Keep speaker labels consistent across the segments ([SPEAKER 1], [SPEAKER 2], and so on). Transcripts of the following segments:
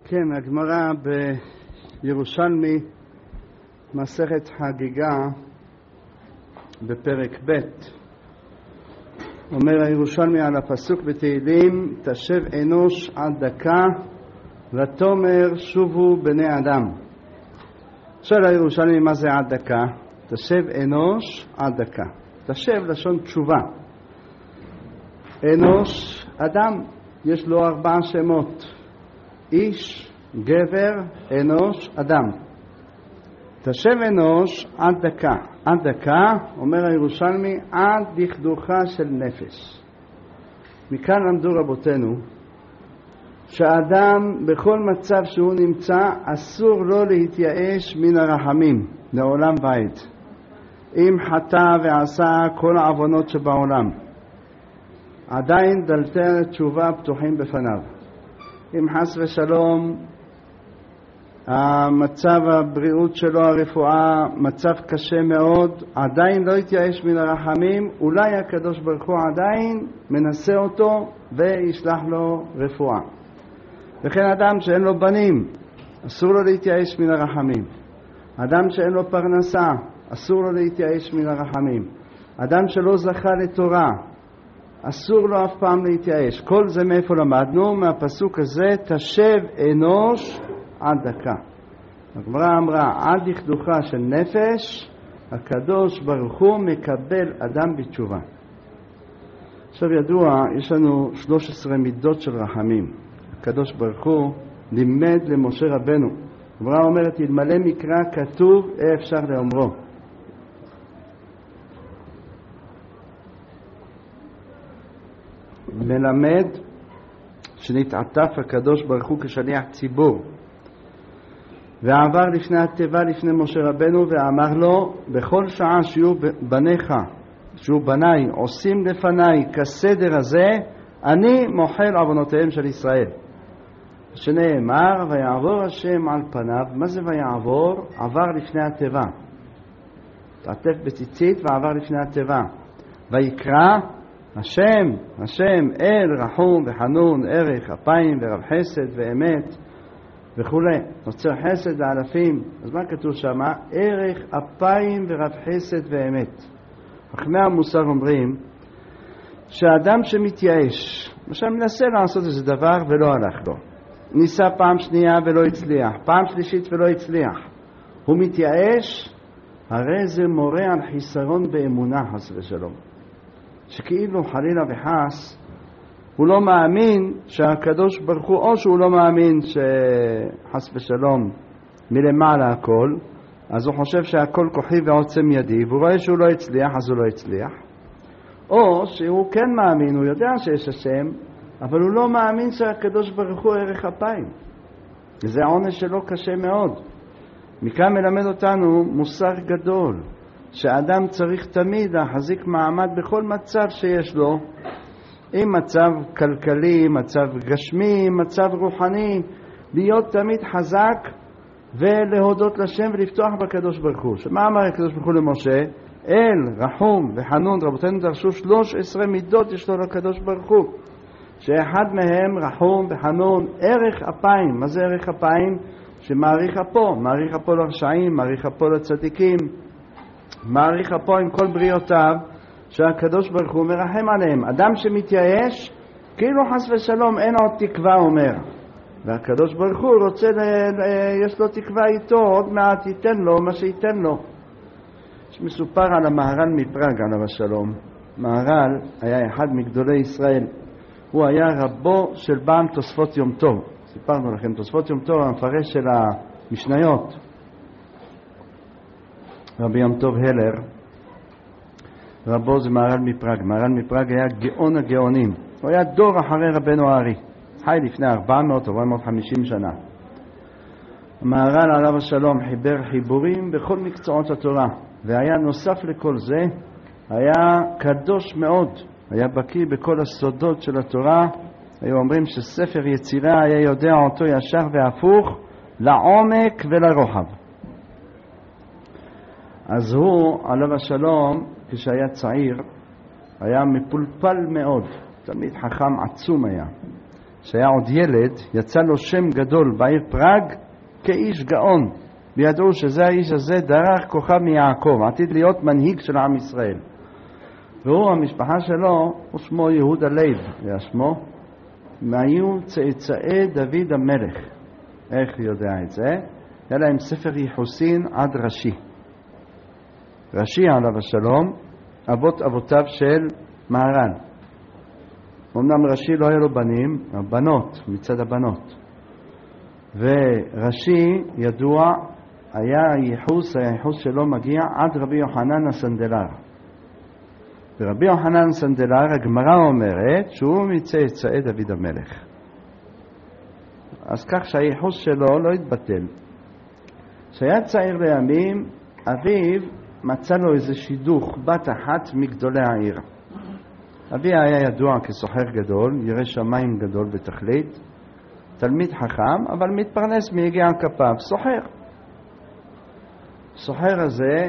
[SPEAKER 1] כן, הגמרא בירושלמי, מסכת חגיגה, בפרק ב', אומר הירושלמי על הפסוק בתהילים, תשב אנוש עד דקה ותאמר שובו בני אדם. שואל הירושלמי מה זה עד דקה? תשב אנוש עד דקה. תשב לשון תשובה. אנוש, אדם, יש לו 4 שמות: איש, גבר, אנוש, אדם. תשב אנוש עד דקה. עד דקה, אומר הירושלמי, עד דכדוכה של נפש. מכאן למדו רבותינו שהאדם בכל מצב שהוא נמצא אסור לו להתייאש מן הרחמים לעולם ועד. אם חטא ועשה כל העוונות שבעולם, עדיין דלתי התשובה פתוחים בפניו. אם חס ושלום המצב הבריאות שלו, הרפואה, מצב קשה מאוד, עדיין לא יתייאש מן הרחמים, אולי הקדוש ברוך הוא עדיין מנסה אותו וישלח לו רפואה. וכן אדם שאין לו בנים, אסור לו להתייאש מן הרחמים. אדם שאין לו פרנסה, אסור לו להתייאש מן הרחמים. אדם שלא זכה לתורה, אסור לו אף פעם להתייאש. כל זה מאיפה למדנו? מהפסוק הזה, תשב אנוש עד דקה. הגמרא אמרה, עד דכדוכה של נפש, הקדוש ברוך הוא מקבל אדם בתשובה. עכשיו ידוע, יש לנו 13 מידות של רחמים. הקדוש ברוך הוא לימד למשה רבנו. הגמרא אומרת, אלמלא מקרא כתוב, אפשר לאומרו. מלמד שנתעטף הקדוש ברוך הוא כשליח ציבור, ועבר לפני התיבה לפני משה רבנו ואמר לו, בכל שעה שיהיו בניך, שיהיו בניי, עושים לפניי כסדר הזה, אני מוחל עוונותיהם של ישראל. שנאמר, ויעבור השם על פניו. מה זה ויעבור? עבר לפני התיבה, תעטף בציצית ועבר לפני התיבה. ויקרא השם, השם אל רחום וחנון, ערך אפיים ורב חסד ואמת וכו', נוצר חסד לאלפים. אז מה כתוב שם? ערך אפיים ורב חסד ואמת. חכמי המוסר אומרים שהאדם שמתייאש, למשל מנסה לעשות איזה דבר ולא הלך לו, ניסה פעם שנייה ולא הצליח, פעם שלישית ולא הצליח, הוא מתייאש, הרי זה מורה על חיסרון באמונה, חס ושלום. שכאילו חלילה וחס הוא לא מאמין שהקדוש ברוך הוא, או שהוא לא מאמין שחס ושלום מלמעלה הכל, אז הוא חושב שהכל כוחי ועוצם ידי, והוא רואה שהוא לא הצליח, אז הוא לא הצליח. או שהוא כן מאמין, הוא יודע שיש השם, אבל הוא לא מאמין שהקדוש ברוך הוא ערך אפיים. וזה העונש שלו קשה מאוד. מכאן מלמד אותנו מוסר גדול, שאדם צריך תמיד להחזיק מעמד בכל מצב שיש לו, עם מצב כלכלי, מצב גשמי, מצב רוחני, להיות תמיד חזק ולהודות לשם ולפתוח בקדוש ברוך הוא. שמה אמר הקדוש ברוך הוא למשה? אל, רחום וחנון. רבותינו דרשו 13 מידות יש לו לקדוש ברוך הוא, שאחד מהם רחום וחנון, ערך אפיים. מה זה ערך אפיים? שמעריך אפו, מעריך אפו לרשעים, מעריך אפו לצדיקים, מעריך אפו עם כל בריאותיו, שהקדוש ברוך הוא מרחם עליהם. אדם שמתייאש, כאילו חס ושלום אין עוד תקווה, אומר, והקדוש ברוך הוא רוצה, יש לו תקווה איתו, עוד מעט ייתן לו מה שייתן לו. יש מסופר על המהר"ל מפראג עליו השלום. מהר"ל היה אחד מגדולי ישראל, הוא היה רבו של בעל תוספות יום טוב. סיפרנו לכם, תוספות יום טוב המפרש של המשניות, רבי יום טוב הלר, רבו זה מהר"ל מפראג. מהר"ל מפראג היה גאון הגאונים, הוא היה דור אחרי רבנו הארי, חי לפני 450 שנה. המהר"ל עליו השלום חיבר חיבורים בכל מקצועות התורה, והיה נוסף לכל זה, היה קדוש מאוד, היה בקיא בכל הסודות של התורה. היו אומרים שספר יצירה היה יודע אותו ישר והפוך, לעומק ולרוחב. אז הוא עליו השלום, כשהיה צעיר, היה מפולפל מאוד, תמיד חכם עצום היה. שהיה עוד ילד, יצא לו שם גדול בעיר פראג כאיש גאון, וידעו שזה האיש הזה דרך כוכב מיעקב, עתיד להיות מנהיג של עם ישראל. והוא, המשפחה שלו, הוא שמו יהודה לייב, היה שמו, והיו צאצאי דוד המלך. איך יודע את זה? היה להם ספר יחוסין עד רש"י. רש"י עליו השלום, אבות אבותיו של מהר"ל. אמנם רש"י לא היה לו בנים, בנות, מצד הבנות. ורש"י ידוע, היחוס שלו מגיע עד רבי יוחנן הסנדלר. ורבי יוחנן הסנדלר, הגמרא אומרת שהוא מצאצאי דוד המלך. אז כך שהיחוס שלו לא התבטל. כשהיה צעיר לימים, אביו מצא לו איזה שידוך, בת אחת מגדולי העיר. אבי היה ידוע כסוחר גדול, ירא שמיים גדול בתכלית, תלמיד חכם, אבל מתפרנס מיגיע כפיו, סוחר. סוחר הזה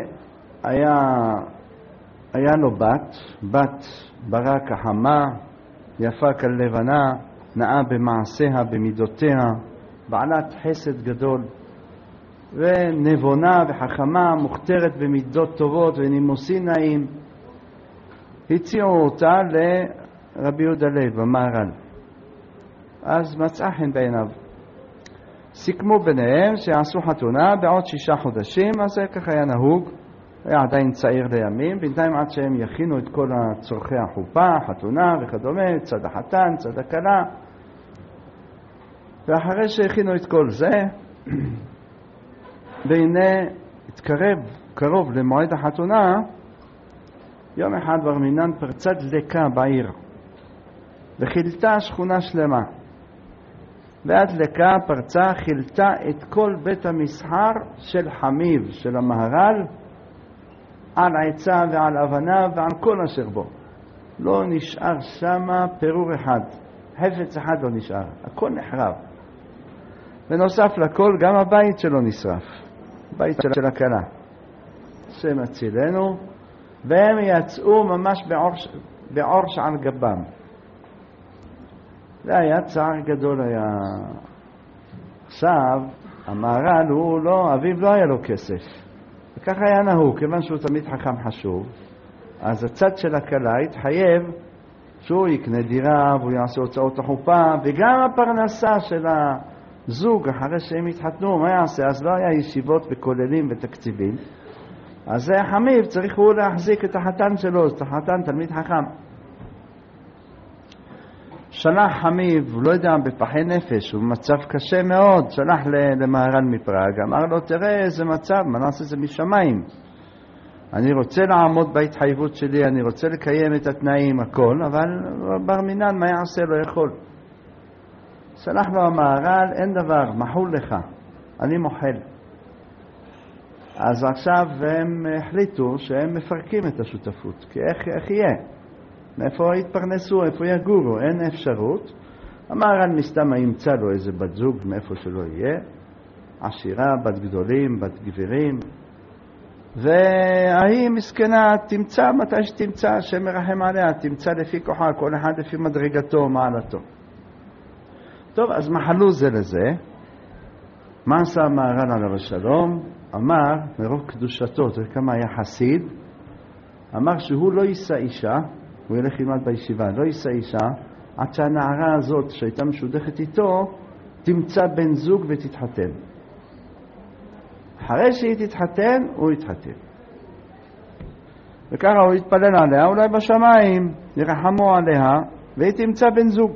[SPEAKER 1] היה לו בת ברק החמה, יפה כלבנה, נאה במעשיה, במידותיה, בעלת חסד גדול, ונבונה וחכמה, מוכתרת במידות טובות ונימוסין נעים. הציעו אותה לרבי יהודה לייב, המהר"ל. אז מצאה חן בעיניו. סיכמו ביניהם שיעשו חתונה בעוד 6 חודשים, אז זה ככה היה נהוג. היה עדיין צעיר לימים, בינתיים עד שהם יכינו את כל צורכי החופה, חתונה וכדומה, צד החתן, צד הכלה. ואחרי שהכינו את כל זה, והנה קרוב למועד החתונה, יום אחד בר מינן פרצה דלקה בעיר, וחילתה שכונה שלמה. והדלקה פרצה, חילתה את כל בית המסחר של חמיב, של המהר"ל, על עצה ועל הבנה ועל כל אשר בו. לא נשאר שמה פירור אחד, חפץ אחד לא נשאר, הכל נחרב. ונוסף לכל גם הבית שלו נשרף, בית של הכלה. השם הצילנו. והם יצאו ממש בעורש על גבם. זה היה צער גדול היה. עכשיו, המהר"ל אביו לא היה לו כסף. וכך היה נהוג, כיוון שהוא תמיד חכם חשוב, אז הצד של הכלה התחייב שהוא יקנה דירה והוא יעשה הוצאות החופה, וגם הפרנסה של הזוג אחרי שהם התחתנו, מה יעשה? אז לא היה ישיבות וכוללים ותקציבים. אז חמיב צריך הוא להחזיק את החתן שלו, את החתן תלמיד חכם. שלח חמיב, לא יודע, בפחי נפש, הוא במצב קשה מאוד, שלח למהר"ל מפראג, אמר לו, תראה איזה מצב, מה נעשה זה משמיים. אני רוצה לעמוד בהתחייבות שלי, אני רוצה לקיים את התנאים, הכל, אבל בר מינן, מה יעשה? לא יכול. שלח לו המהר"ל, אין דבר, מחול לך, אני מוחל. אז עכשיו הם החליטו שהם מפרקים את השותפות, כי איך יהיה? מאיפה יתפרנסו, איפה יגורו? אין אפשרות. המהר"ל מסתם ימצא לו איזה בת זוג מאיפה שלא יהיה, עשירה, בת גדולים, בת גבירים, והיא מסכנה תמצא מתי שתמצא, השם מרחם עליה, תמצא לפי כוחה, כל אחד לפי מדרגתו ומעלתו. טוב, אז מחלו זה לזה. מה עשה המהר"ל עליו השלום? אמר, מרוב קדושתו, זה כמה היה חסיד, אמר שהוא לא יישא אישה, הוא ילך ילמד בישיבה, לא יישא אישה, עד שהנערה הזאת שהייתה משודכת איתו, תמצא בן זוג ותתחתן. אחרי שהיא תתחתן, הוא יתחתן. וככה הוא יתפלל עליה, אולי בשמיים ירחמו עליה, והיא תמצא בן זוג.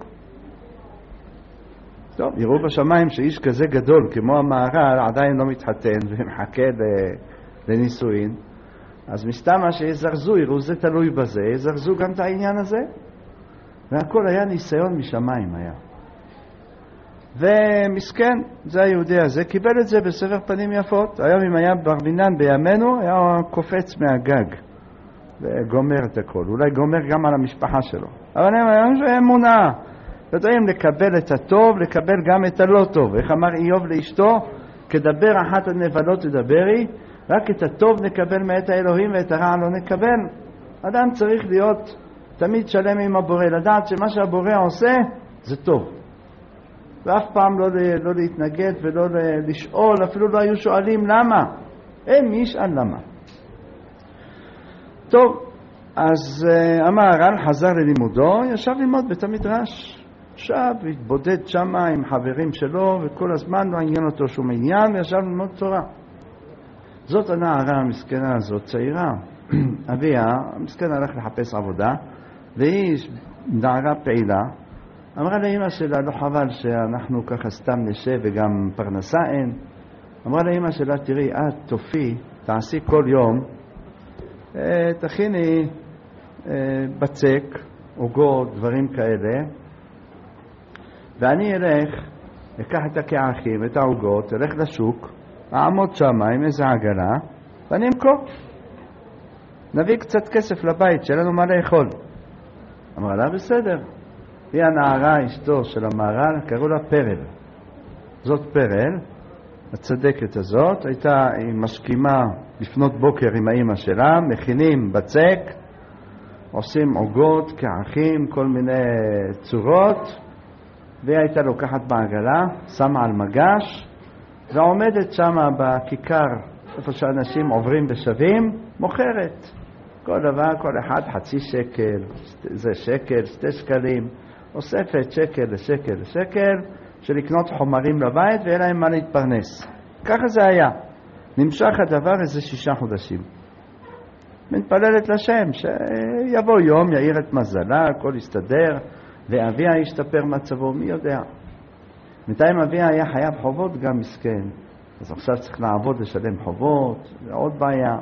[SPEAKER 1] טוב, יראו בשמיים שאיש כזה גדול כמו המהר"ל עדיין לא מתחתן ומחכה לנישואין, אז מסתמה שיזרזו, יראו זה תלוי בזה, יזרזו גם את העניין הזה. והכל היה ניסיון משמיים היה. ומסכן, זה היהודי הזה, קיבל את זה בסבר פנים יפות. היום אם היה בר מינן בימינו, היה קופץ מהגג וגומר את הכל. אולי גומר גם על המשפחה שלו. אבל היום זה אמונה. יודעים לקבל את הטוב, לקבל גם את הלא טוב. איך אמר איוב לאשתו? כדבר אחת הנבלות תדברי, רק את הטוב נקבל מאת האלוהים ואת הרע לא נקבל. אדם צריך להיות תמיד שלם עם הבורא, לדעת שמה שהבורא עושה זה טוב. ואף פעם לא להתנגד ולא לשאול, אפילו לא היו שואלים למה. מי ישאל למה. טוב, אז המהר"ל חזר ללימודו, ישב ללמוד בית המדרש. עכשיו התבודד שם עם חברים שלו, וכל הזמן לא עניין אותו שום עניין, וישב ללמוד תורה. זאת הנערה המסכנה הזאת, צעירה. אביה, המסכנה הלך לחפש עבודה, והיא נערה פעילה, אמרה לאמא שלה, לא חבל שאנחנו ככה סתם נשב וגם פרנסה אין. אמרה לאמא שלה, תראי, את תופי, תעשי כל יום, תכיני בצק, עוגות, דברים כאלה, ואני אקח את הכעכים, את העוגות, אלך לשוק, אעמוד שם עם איזה עגלה, ואני אמכור. נביא קצת כסף לבית, שיהיה לנו מה לאכול. אמרה לה, בסדר. היא הנערה, אשתו של המהר"ל, קראו לה פרל. זאת פרל, הצדקת הזאת, הייתה משכימה לפנות בוקר עם האמא שלה, מכינים בצק, עושים עוגות, כעכים, כל מיני צורות, והיא הייתה לוקחת בעגלה, שמה על מגש, ועומדת שמה בכיכר, איפה שאנשים עוברים ושבים, מוכרת. כל דבר, כל אחד חצי שקל, זה שקל, 2 שקלים, אוספת שקל לשקל לשקל, של לקנות חומרים לבית ואין להם מה להתפרנס. ככה זה היה. נמשך הדבר איזה 6 חודשים. מתפללת לשם שיבוא יום, יאיר את מזלה, הכל יסתדר, ואביה ישתפר מצבו, מי יודע. בינתיים אביה היה חייב חובות גם מסכן. אז עכשיו צריך לעבוד לשלם חובות, זה עוד בעיה.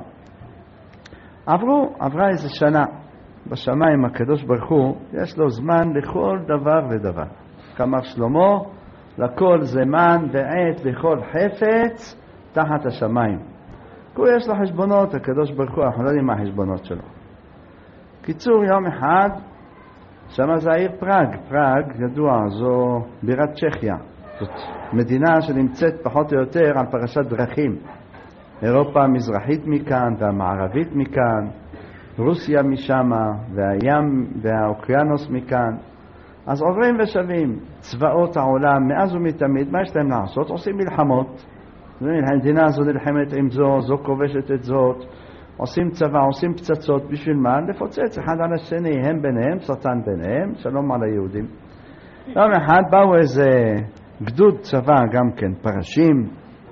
[SPEAKER 1] עברה איזה שנה. בשמיים הקדוש ברוך הוא, יש לו זמן לכל דבר ודבר. כמר שלמה, לכל זמן ועת לכל חפץ תחת השמיים. כי יש לו חשבונות, הקדוש ברוך הוא, אנחנו לא יודעים מה החשבונות שלו. קיצור, יום אחד, שמה זה העיר פראג. פראג, ידוע, זו בירת צ'כיה. זאת מדינה שנמצאת פחות או יותר על פרשת דרכים. אירופה המזרחית מכאן והמערבית מכאן, רוסיה משם והים והאוקיינוס מכאן. אז עוברים ושבים. צבאות העולם מאז ומתמיד, מה יש להם לעשות? עושים מלחמות. המדינה הזו נלחמת עם זו כובשת את זאת. עושים צבא, עושים פצצות. בשביל מה? לפוצץ אחד על השני, הם ביניהם, שטן ביניהם, שלום על היהודים. יום אחד באו איזה גדוד צבא גם כן, פרשים,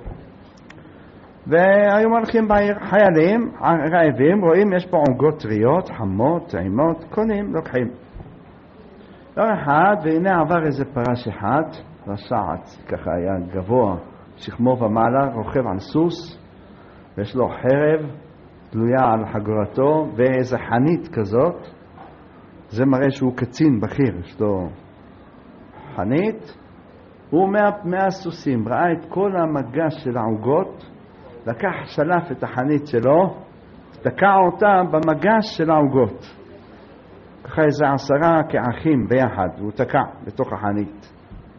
[SPEAKER 1] והיו מלכים בעיר, חיילים רעבים, רואים יש פה עוגות טריות, חמות, טעימות, קונים, לוקחים. יום אחד, והנה עבר איזה פרש אחד, רשעת, ככה היה גבוה, שכמו ומעלה, רוכב על סוס, ויש לו חרב תלויה על חגורתו, ואיזה חנית כזאת, זה מראה שהוא קצין בכיר, יש לו חנית, הוא מהסוסים, ראה את כל המגש של העוגות, לקח שלף את החנית שלו, תקע אותה במגש של העוגות. ככה איזה 10 כעכים ביחד, והוא תקע בתוך החנית.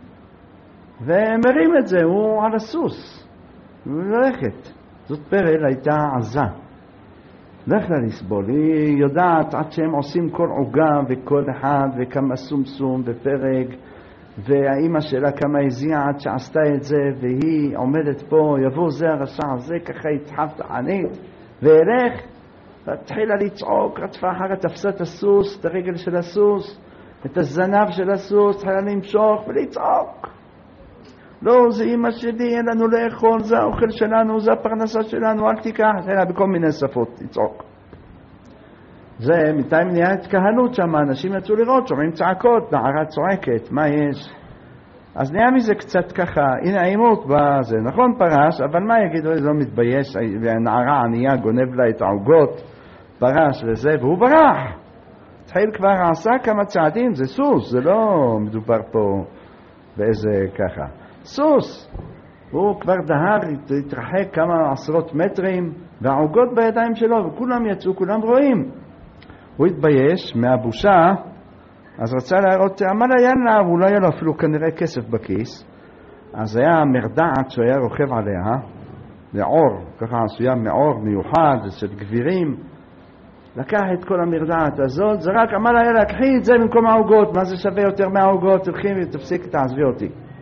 [SPEAKER 1] ומרים את זה, הוא על הסוס, הוא ללכת. זאת פרל הייתה עזה. לא יכלה לסבול, היא יודעת עד שהם עושים כל עוגה וכל אחד וכמה סומסום ופרק, והאימא שלה כמה הזיעה עד שעשתה את זה, והיא עומדת פה, יבוא זה הרשע הזה, ככה יתחב את החנית, והלך, והתחילה לצעוק, רדפה אחר, תפסה את הסוס, את הרגל של הסוס, את הזנב של הסוס, התחילה למשוך ולצעוק. לא, זה אמא שלי, אין לנו לאכול, זה האוכל שלנו, זה הפרנסה שלנו, אל תיקח, התחילה בכל מיני שפות לצעוק. זה מתי נהיה התקהלות שם, אנשים יצאו לראות, שומעים צעקות, נערה צועקת, מה יש? אז נהיה מזה קצת ככה, הנה העימות בזה, נכון פרש, אבל מה יגידו, לא מתבייש, והנערה ענייה גונב לה את העוגות, פרש וזה, והוא ברח. התחיל כבר עשה כמה צעדים, זה סוס, זה לא מדובר פה באיזה ככה. סוס, הוא כבר דהר, התרחק כמה עשרות מטרים, והעוגות בידיים שלו, וכולם יצאו, כולם רואים. הוא התבייש מהבושה, אז רצה להראות, אמר לה יאללה, הוא לא היה לו אפילו כנראה כסף בכיס, אז היה מרדעת שהוא היה רוכב עליה, לעור, ככה עשויה מעור מיוחד, של גבירים, לקח את כל המרדעת הזאת, אמר לה יאללה, קחי את זה במקום העוגות, מה זה שווה יותר מהעוגות, תלכי ותפסיק, תעזבי אותי.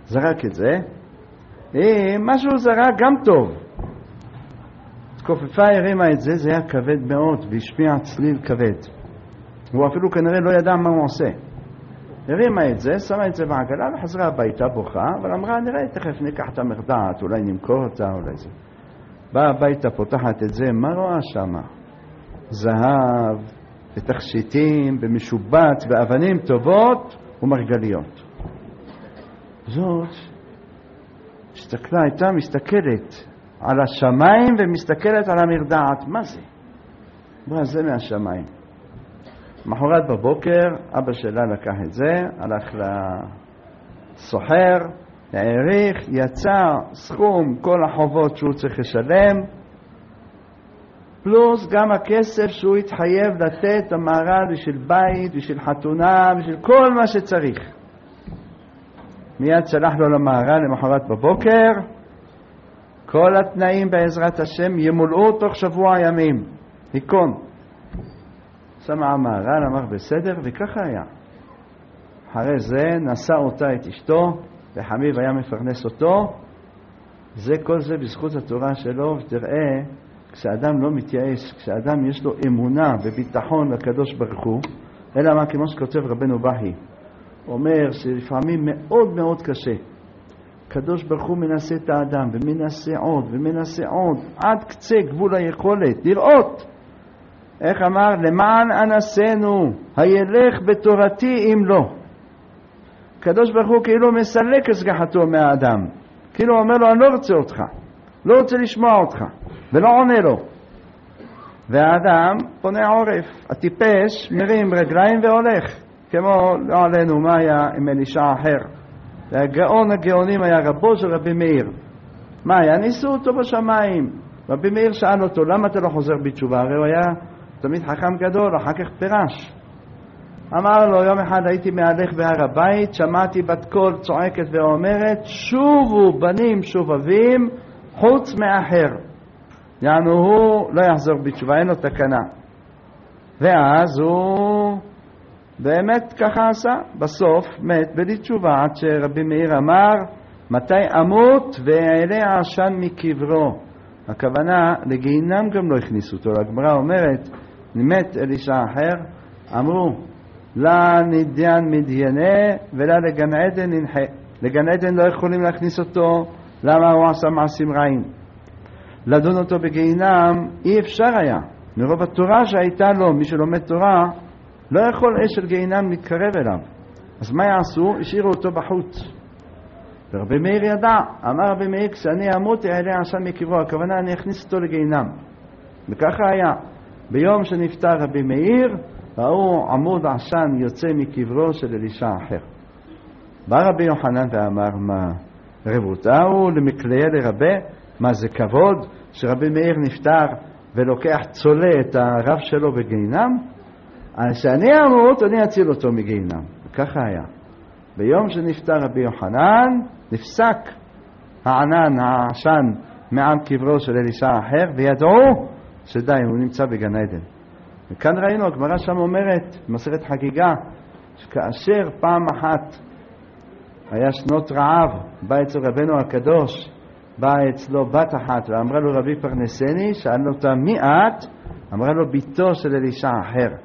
[SPEAKER 1] זרק את זה, משהו זרק גם טוב. כופפה הרימה את זה, זה היה כבד מאוד והשפיע צליל כבד. הוא אפילו כנראה לא ידע מה הוא עושה. הרימה את זה, שמה את זה בעגלה וחזרה הביתה בוכה, אבל אמרה נראה תכף ניקח את המרדעת, אולי נמכור אותה, אולי זה. באה הביתה, פותחת את זה, מה רואה שמה? זהב ותכשיטים ומשובט ואבנים טובות ומרגליות. זאת הסתכלה, הייתה מסתכלת על השמיים ומסתכלת על המרדעת. מה זה? מה זה מהשמיים? מחרת בבוקר אבא שלה לקח את זה, הלך לסוחר, העריך, יצא סכום כל החובות שהוא צריך לשלם, פלוס גם הכסף שהוא התחייב לתת המהר"ל בשביל בית, בשביל חתונה, בשביל כל מה שצריך. מיד שלח לו למהר"ל למחרת בבוקר, כל התנאים בעזרת השם ימולאו תוך שבוע ימים. היכון. שמע המהר"ל, אמר בסדר, וככה היה. אחרי זה נשא אותה את אשתו, וחמיב היה מפרנס אותו. כל זה בזכות התורה שלו, ותראה, כשאדם לא מתייאש, כשאדם יש לו אמונה וביטחון לקדוש ברוך הוא, אלא מה כמו שכותב רבנו בהי, אומר שלפעמים מאוד מאוד קשה. קדוש ברוך הוא מנסה את האדם, ומנסה עוד, ומנסה עוד, עד קצה גבול היכולת, לראות. איך אמר? למען אנסנו, הילך בתורתי אם לא. קדוש ברוך הוא כאילו מסלק השגחתו מהאדם. כאילו אומר לו, אני לא רוצה אותך, לא רוצה לשמוע אותך, ולא עונה לו. והאדם פונה עורף, הטיפש מרים רגליים והולך. כמו לא עלינו, מה היה עם אלישע אחר? והגאון הגאונים היה רבו של רבי מאיר. מה היה? ניסו אותו בשמיים. רבי מאיר שאל אותו, למה אתה לא חוזר בתשובה? הרי הוא היה תמיד חכם גדול, אחר כך פירש. אמר לו, יום אחד הייתי מהלך בהר הבית, שמעתי בת קול צועקת ואומרת, שובו בנים שובבים חוץ מאחר. יענו הוא לא יחזור בתשובה, אין לו תקנה. ואז הוא באמת ככה עשה, בסוף מת בלי תשובה, עד שרבי מאיר אמר, מתי אמות ואעלה עשן מקברו. הכוונה, לגיהינם גם לא הכניסו אותו. הגמרא אומרת, מת אלישע אחר, אמרו, לה נדיין מדיינה ולה לגן עדן ננחה. לגן עדן לא יכולים להכניס אותו, למה הוא עשה מעשים רעים. לדון אותו בגיהינם אי אפשר היה. מרוב התורה שהייתה לו, מי שלומד תורה, לא יכול אש של גיהינם להתקרב אליו. אז מה יעשו? השאירו אותו בחוץ. ורבי מאיר ידע, אמר רבי מאיר, כשאני אמות יעלה עשן מקברו, הכוונה אני אכניס אותו לגיהינם. וככה היה. ביום שנפטר רבי מאיר, ראו עמוד עשן יוצא מקברו של אלישע אחר. בא רבי יוחנן ואמר, מה רבותה הוא למקליה לרבה? מה זה כבוד שרבי מאיר נפטר ולוקח צולה את הרב שלו בגיהינם? כשאני אמות אני אציל אותו מגיהינם. וככה היה. ביום שנפטר רבי יוחנן נפסק הענן, העשן מעם קברו של אלישע אחר, וידעו שדי, הוא נמצא בגן עדן. וכאן ראינו, הגמרא שם אומרת, במסכת חגיגה, שכאשר פעם אחת היה שנות רעב, בא אצל רבנו הקדוש, באה אצלו בת אחת ואמרה לו, רבי פרנסני, שאל אותה מי את? אמרה לו, ביתו של אלישע אחר.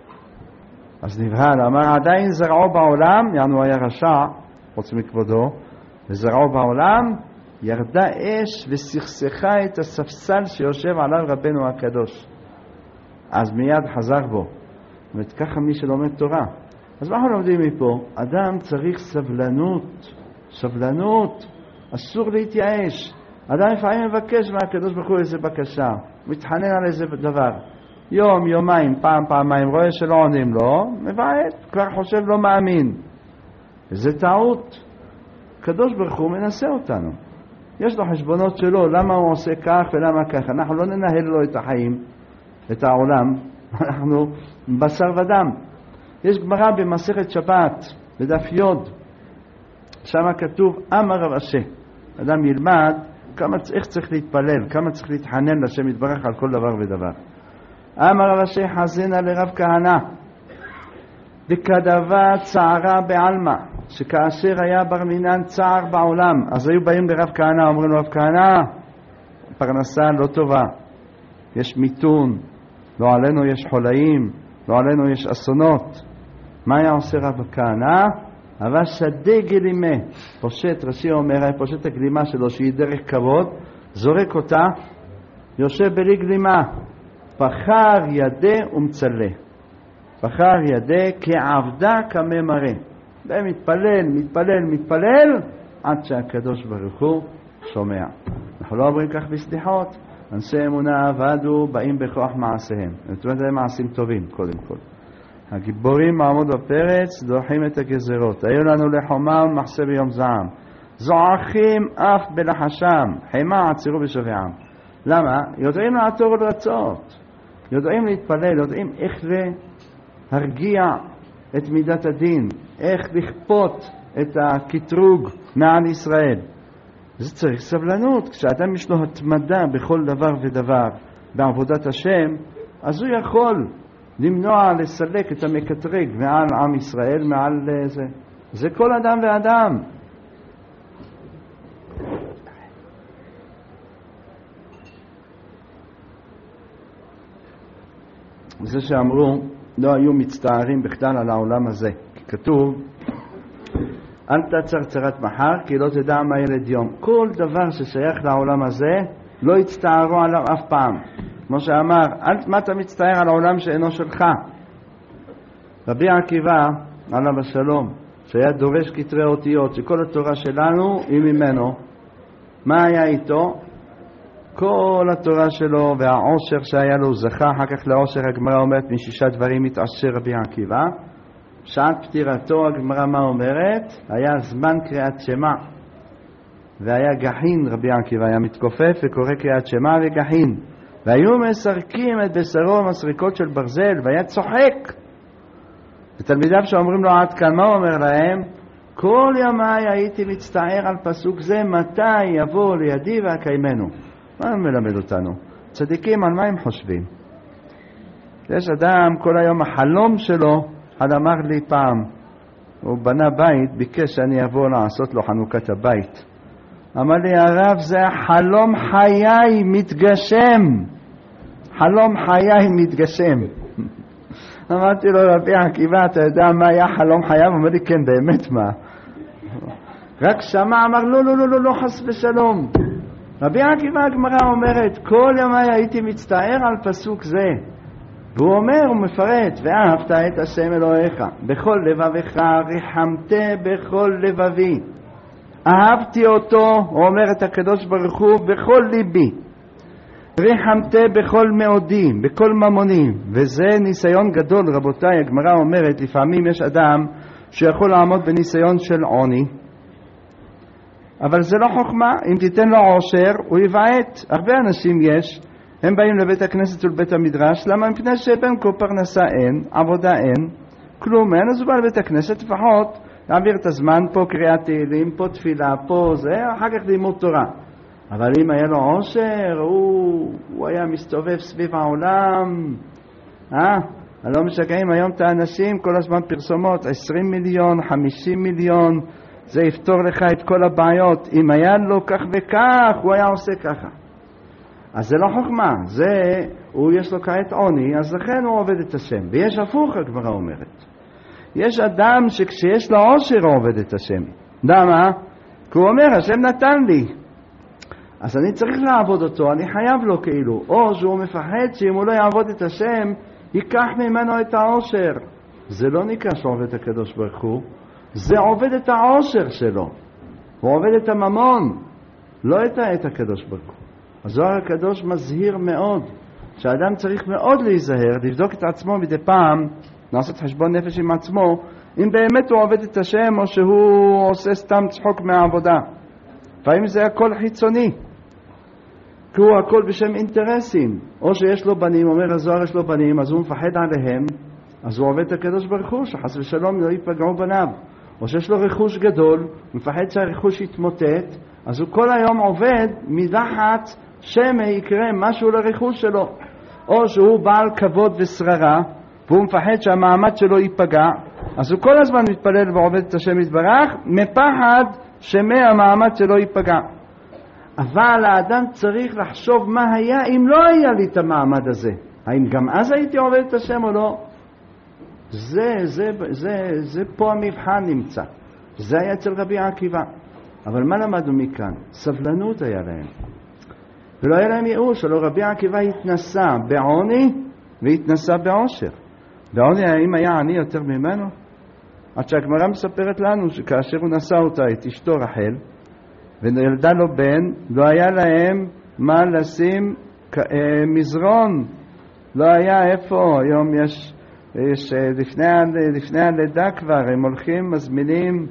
[SPEAKER 1] אז נבהל, אמר, עדיין זרעו בעולם, יענו היה רשע, חוץ מכבודו, וזרעו בעולם, ירדה אש וסכסכה את הספסל שיושב עליו רבנו הקדוש. אז מיד חזר בו. זאת ככה מי שלומד תורה. אז מה אנחנו לומדים מפה? אדם צריך סבלנות, סבלנות, אסור להתייאש. אדם לפעמים מבקש מהקדוש ברוך הוא איזה בקשה, מתחנן על איזה דבר. יום, יומיים, פעם, פעמיים, רואה שלא עונים לו, מבעט, כבר חושב לא מאמין. וזה טעות. הקדוש ברוך הוא מנסה אותנו. יש לו חשבונות שלו, למה הוא עושה כך ולמה כך. אנחנו לא ננהל לו את החיים, את העולם. אנחנו בשר ודם. יש גמרא במסכת שבת, בדף יוד, שם כתוב, אמר רב אשי. אדם ילמד איך צריך להתפלל, כמה צריך להתחנן לשם יתברך על כל דבר ודבר. אמר רב אשי חזינה לרב כהנא, דכדבה צערה בעלמא, שכאשר היה בר מינן צער בעולם, אז היו באים לרב כהנא, אומרים לו, רב כהנא, פרנסה לא טובה, יש מיתון, לא עלינו יש חולאים, לא עלינו יש אסונות. מה היה עושה רב כהנא? אבל שדה גלימה, פושט, רש"י אומר, פושט הגלימה שלו שהיא דרך כבוד, זורק אותה, יושב בלי גלימה, פחר ידה ומצלה, פחר ידה כעבדה כממראה, ומתפלל, מתפלל, מתפלל, עד שהקדוש ברוך הוא שומע. אנחנו לא אומרים כך בסליחות, אנשי אמונה עבדו, באים בכוח מעשיהם, זאת אומרת, הם מעשים טובים קודם כל. הגיבורים מעמוד בפרץ דוחים את הגזרות, היו לנו לחומה ומחסה ביום זעם, זועחים אף בלחשם, חימה עצרו בשוויעם. למה? יודעים לעתור ולרצות, יודעים להתפלל, יודעים איך להרגיע את מידת הדין, איך לכפות את הקטרוג מעל ישראל. זה צריך סבלנות. כשאדם יש לו התמדה בכל דבר ודבר בעבודת השם, אז הוא יכול למנוע, לסלק את המקטרג מעל עם ישראל, מעל זה. זה כל אדם ואדם. זה שאמרו, לא היו מצטערים בכלל על העולם הזה. כי כתוב, אל תצרצרת מחר, כי לא תדע מה ילד יום. כל דבר ששייך לעולם הזה, לא יצטערו עליו אף פעם. כמו שאמר, מה אתה מצטער על העולם שאינו שלך? רבי עקיבא, עליו השלום, שהיה דורש כתרי אותיות, שכל התורה שלנו היא ממנו. מה היה איתו? כל התורה שלו והעושר שהיה לו, זכה אחר כך לעושר. הגמרא אומרת, משישה דברים התעשר רבי עקיבא. שעת פטירתו, הגמרא מה אומרת? היה זמן קריאת שמע, והיה גחין. רבי עקיבא היה מתכופף וקורא קריאת שמע וגחין, והיו מסרקים את בשרו מסריקות של ברזל, והיה צוחק. ותלמידיו שאומרים לו עד כאן, מה אומר להם? כל ימי הייתי מצטער על פסוק זה, מתי יבוא לידי והקיימנו. מה מלמד אותנו? צדיקים, על מה הם חושבים? יש אדם כל היום החלום שלו, אחד אמר לי פעם, הוא בנה בית, ביקש שאני אבוא לעשות לו חנוכת הבית. אמר לי, הרב, זה חלום חיי מתגשם. חלום חיי מתגשם. אמרתי לו, רבי עקיבא, אתה יודע מה היה חלום חייו? הוא אומר לי, כן, באמת מה? רק שמע, אמר, לא, לא, לא, לא, לא, חס ושלום. רבי עקיבא, הגמרא אומרת, כל ימי הייתי מצטער על פסוק זה. והוא אומר, הוא מפרט, ואהבת את השם אלוהיך בכל לבבך, ריחמת בכל לבבי. אהבתי אותו, הוא אומר את הקדוש ברוך הוא, בכל ליבי. ריחמת בכל מאודי, בכל ממוני. וזה ניסיון גדול, רבותיי. הגמרא אומרת, לפעמים יש אדם שיכול לעמוד בניסיון של עוני, אבל זה לא חוכמה. אם תיתן לו עושר, הוא יבעט. הרבה אנשים יש, הם באים לבית הכנסת ולבית המדרש. למה? מפני שבין כה פרנסה אין, עבודה אין, כלום אין. אז הוא בא לבית הכנסת, לפחות להעביר את הזמן, פה קריאת תהילים, פה תפילה, פה זה, אחר כך לימוד תורה. אבל אם היה לו עושר, הוא היה מסתובב סביב העולם. לא משגעים היום את האנשים, כל הזמן פרסומות, 20 מיליון, 50 מיליון, זה יפתור לך את כל הבעיות. אם היה לו כך וכך, הוא היה עושה ככה. אז זה לא חוכמה, יש לו כעת עוני, אז לכן הוא עובד את השם. ויש הפוך, הגמרא אומרת. יש אדם שכשיש לו עושר הוא עובד את השם. למה? כי הוא אומר, השם נתן לי, אז אני צריך לעבוד אותו, אני חייב לו כאילו. או שהוא מפחד שאם הוא לא יעבוד את השם, ייקח ממנו את העושר. זה לא נקרא שעובד את הקדוש ברוך הוא, זה עובד את העושר שלו. הוא עובד את הממון, לא את הקדוש ברוך הוא. הזוהר הקדוש מזהיר מאוד, שהאדם צריך מאוד להיזהר, לבדוק את עצמו מדי פעם, לעשות חשבון נפש עם עצמו, אם באמת הוא עובד את השם או שהוא עושה סתם צחוק מהעבודה. לפעמים זה הכל חיצוני, כי הוא הכל בשם אינטרסים. או שיש לו בנים, אומר הזוהר יש לו בנים, אז הוא מפחד עליהם, אז הוא עובד את הקדוש ברוך הוא, שחס ושלום לא ייפגעו בניו. או שיש לו רכוש גדול, מפחד שהרכוש יתמוטט, אז הוא כל היום עובד מדחת שמא יקרה משהו לרכוש שלו. או שהוא בעל כבוד ושררה, והוא מפחד שהמעמד שלו ייפגע, אז הוא כל הזמן מתפלל ועובד את השם יתברך, מפחד שהמעמד שלו ייפגע. אבל האדם צריך לחשוב מה היה אם לא היה לי את המעמד הזה. האם גם אז הייתי עובד את השם או לא? זה פה המבחן נמצא. זה היה אצל רבי עקיבא. אבל מה למדנו מכאן? סבלנות היה להם. ולא היה להם ייאוש, אלא רבי עקיבא התנסה בעוני והתנסה בעושר. בעוני האם היה עני יותר ממנו? עד שהגמרא מספרת לנו שכאשר הוא נשא אותה את אשתו רחל ונולדה לו בן, לא היה להם מה לשים מזרון, לא היה איפה. היום יש לפני הלידה כבר הם הולכים מזמינים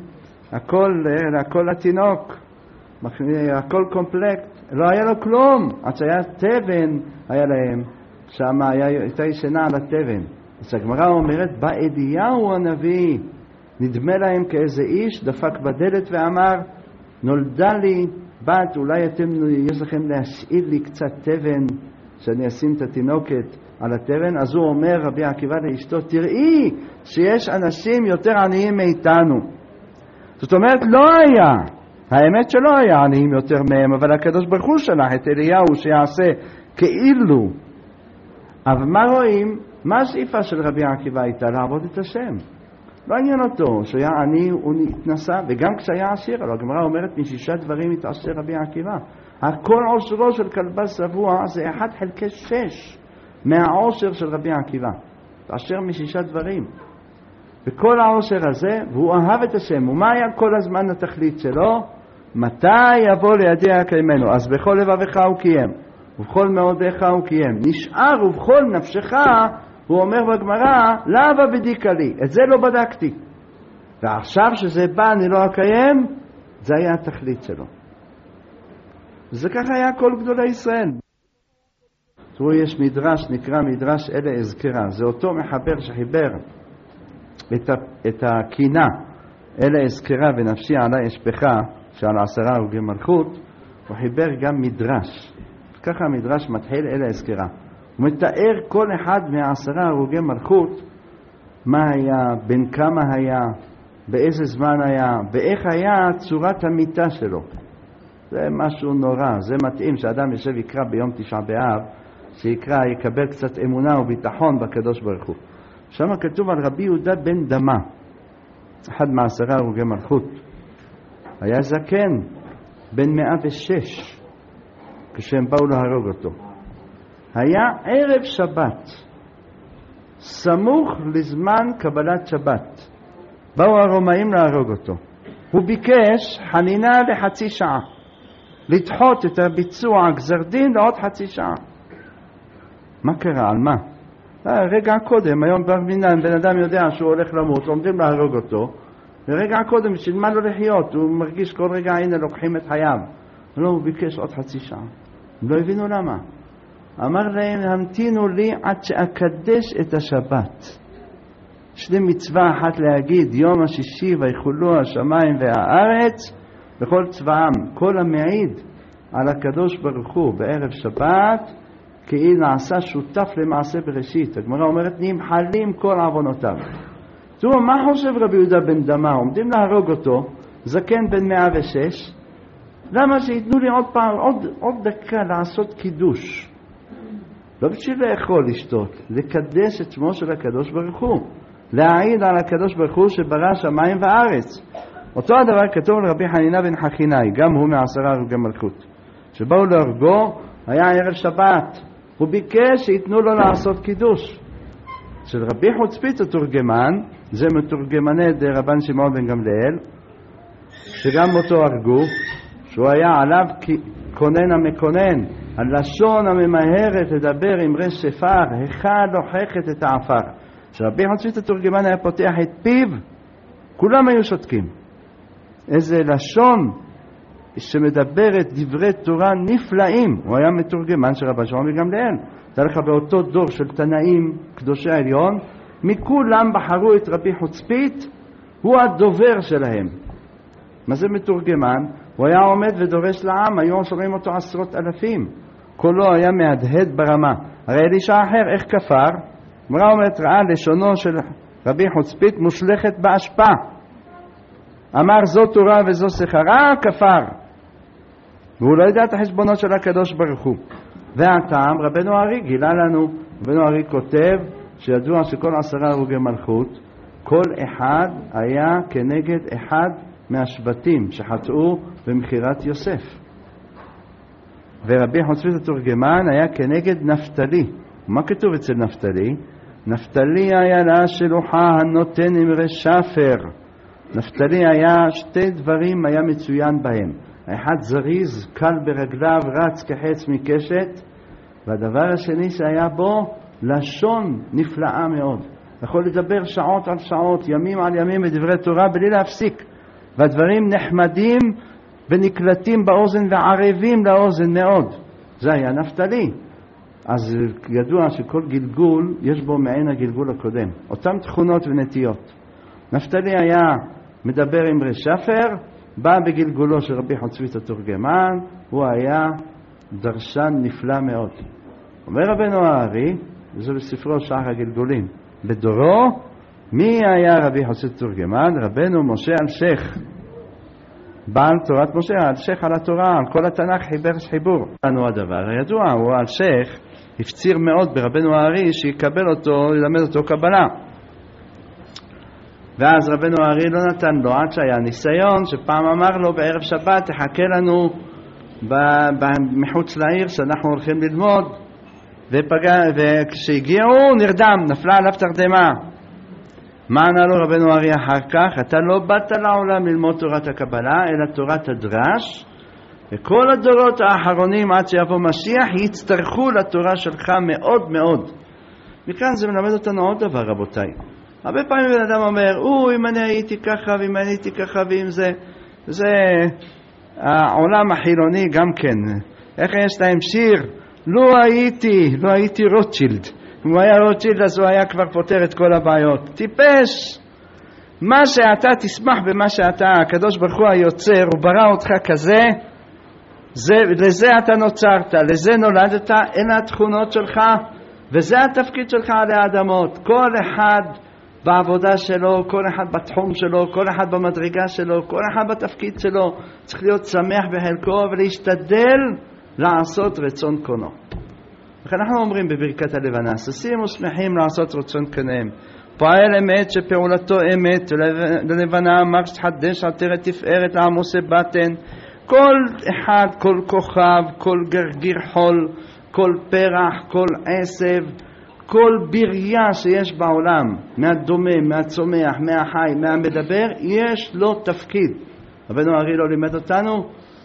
[SPEAKER 1] הכל התינוק, הכל קומפלקט, לא היה לו כלום. עד שהיה תבן היה להם, שם הייתה ישנה על התבן. אז הגמרא אומרת, בא אליהו הנביא, נדמה להם כאיזה איש, דפק בדלת ואמר, נולדה לי בת, אולי יש לכם להשאיל לי קצת תבן, שאני אשים את התינוקת על התבן. אז הוא אומר, רבי עקיבא לאשתו, תראי שיש אנשים יותר עניים מאיתנו. זאת אומרת, לא היה, האמת שלא היה עניים יותר מהם, אבל הקדוש ברוך הוא שלח את אליהו שיעשה כאילו. אבל מה רואים? מה השאיפה של רבי עקיבא הייתה? לעבוד את השם. לא עניין אותו, שהיה עני הוא התנסה, וגם כשהיה עשיר, אבל הגמרא אומרת משישה דברים התעשר רבי עקיבא. הכל עושרו של כלבה שבוע זה 1/6 מהעושר של רבי עקיבא. התעשר משישה דברים. וכל העושר הזה, והוא אהב את השם. ומה היה כל הזמן התכלית שלו? מתי יבוא לידי יקיימנו? אז בכל לבבך הוא קיים, ובכל מאודיך הוא קיים. נשאר ובכל נפשך, הוא אומר בגמרא, למה בדיקה לי? את זה לא בדקתי. ועכשיו שזה בא אני לא אקיים, זה היה התכלית שלו. זה ככה היה כל גדולי ישראל. תראו, יש מדרש, נקרא מדרש אלה אזכרה. זה אותו מחבר שחיבר את הקינה, אלה אזכרה ונפשי עלי אשפכה, שעל 10 הרוגי מלכות, הוא חיבר גם מדרש. ככה המדרש מתחיל אלה אזכרה. הוא מתאר כל אחד מה10 הרוגי מלכות, מה היה, בין כמה היה, באיזה זמן היה, ואיך היה צורת המיטה שלו. זה משהו נורא, זה מתאים שאדם יושב יקרא ביום 9 באב, שיקרא יקבל קצת אמונה וביטחון בקדוש ברוך הוא. שם כתוב על רבי יהודה בן דמה, אחד מה10 הרוגי מלכות. היה זקן, בן 106, כשהם באו להרוג אותו. היה ערב שבת, סמוך לזמן קבלת שבת. באו הרומאים להרוג אותו. הוא ביקש חנינה לחצי שעה, לדחות את הביצוע גזר דין לעוד חצי שעה. מה קרה? על מה? רגע קודם, היום בן אדם יודע שהוא הולך למות, עומדים להרוג אותו, ורגע קודם, בשביל מה לו לחיות? הוא מרגיש כל רגע, הנה לוקחים את חייו. לא, הוא ביקש עוד חצי שעה. הם לא הבינו למה. אמר להם, המתינו לי עד שאקדש את השבת. יש לי מצווה אחת להגיד, יום השישי ויחולו השמיים והארץ בכל צבאם. כל המעיד על הקדוש ברוך הוא בערב שבת, כי נעשה שותף למעשה בראשית. הגמרא אומרת, נמחלים כל עוונותיו. תראו, מה חושב רבי יהודה בן דמה? עומדים להרוג אותו, זקן בן 106, למה שיתנו לי עוד פעם, עוד דקה לעשות קידוש? לא בשביל לאכול, לשתות, לקדש את שמו של הקדוש ברוך הוא, להעיד על הקדוש ברוך הוא שברא שמיים וארץ. אותו הדבר כתוב לרבי חנינה בן חכינאי, גם הוא מה10 הרוגי מלכות, שבאו להורגו, היה ערב שבת, הוא ביקש שיתנו לו לעשות קידוש. של רבי חוצפית התורגמן, זה מתורגמני רבן שמעון בן גמליאל, שגם אותו הרגו, שהוא היה עליו כונן המקונן, הלשון הממהרת לדבר עם רש שפר, היכן לוחכת את העפר. שרבי חוצפית התורגמן היה פותח את פיו, כולם היו שותקים. איזה לשון שמדברת דברי תורה נפלאים. הוא היה מתורגמן של רבן שמעון בן גמליאל. תראה לך באותו דור של תנאים קדושי העליון, מכולם בחרו את רבי חוצפית, הוא הדובר שלהם. מה זה מתורגמן? הוא היה עומד ודורש לעם, היו שומעים אותו 10,000. כולו היה מהדהד ברמה. הרי אלישע אחר, איך כפר? מראה אומרת, ראה לשונו של רבי חוצפית מושלכת באשפה. אמר זו תורה וזו שכרה, כפר. והוא לא יודע את החשבונות של הקדוש ברוך הוא. והטעם, רבנו הארי גילה לנו, רבנו הארי כותב שידוע שכל 10 הרוגי מלכות, כל אחד היה כנגד אחד מהשבטים שחטאו במכירת יוסף. ורבי חוצפית התורגמן היה כנגד נפתלי. מה כתוב אצל נפתלי? נפתלי היה לה שלוחה הנותן אמרי שפר. נפתלי היה 2 דברים היה מצוין בהם. האחד זריז, קל ברגליו, רץ כחץ מקשת, והדבר השני שהיה בו לשון נפלאה מאוד. יכול לדבר שעות על שעות, ימים על ימים בדברי תורה בלי להפסיק, והדברים נחמדים ונקלטים באוזן וערבים לאוזן מאוד. זה היה נפתלי. אז ידוע שכל גלגול יש בו מעין הגלגול הקודם, אותם תכונות ונטיות. נפתלי היה מדבר עם רשפר, בא בגלגולו של רבי חוצפית התורגמן, הוא היה דרשן נפלא מאוד. אומר רבנו הארי, וזה בספרו שער הגלגולים, בדורו, מי היה רבי חוצפית התורגמן? רבנו משה אלשיך, בעל תורת משה, אלשיך על התורה, על כל התנ"ך חיבר חיבור. לנו הדבר הידוע, הוא אלשיך הפציר מאוד ברבנו הארי שיקבל אותו, ללמד אותו קבלה. ואז רבנו הארי לא נתן לו, עד שהיה ניסיון שפעם אמר לו בערב שבת תחכה לנו מחוץ לעיר שאנחנו הולכים ללמוד, וכשהגיעו נרדם, נפלה עליו תרדמה. מה ענה לו רבנו הארי אחר כך? אתה לא באת לעולם ללמוד תורת הקבלה אלא תורת הדרש, וכל הדורות האחרונים עד שיבוא משיח יצטרכו לתורה שלך מאוד מאוד. מכאן זה מלמד אותנו עוד דבר, רבותיי. הרבה פעמים בן אדם אומר, אם אני הייתי ככה ואם אני הייתי ככה ואם זה העולם החילוני גם כן. איך יש להם שיר? לא הייתי רוטשילד. אם הוא היה רוטשילד אז הוא היה כבר פותר את כל הבעיות. טיפש! מה שאתה תשמח במה שאתה, הקדוש ברוך הוא היוצר, הוא ברא אותך כזה, לזה אתה נוצרת, לזה נולדת, אלה התכונות שלך, וזה התפקיד שלך על האדמות. כל אחד בעבודה שלו, כל אחד בתחום שלו, כל אחד במדרגה שלו, כל אחד בתפקיד שלו, צריך להיות שמח בחלקו ולהשתדל לעשות רצון קונו. אנחנו אומרים בברכת הלבנה, ששים ושמחים לעשות רצון קניהם. פועל אמת שפעולתו אמת, ללבנה אמר שתחדש עטרת תפארת לעמוסי בטן. כל אחד, כל כוכב, כל גרגיר חול, כל פרח, כל עשב, כל בריה שיש בעולם, מהדומה, מהצומח, מהחי, מהמדבר, יש לו תפקיד. רבנו הארי לא לימד אותנו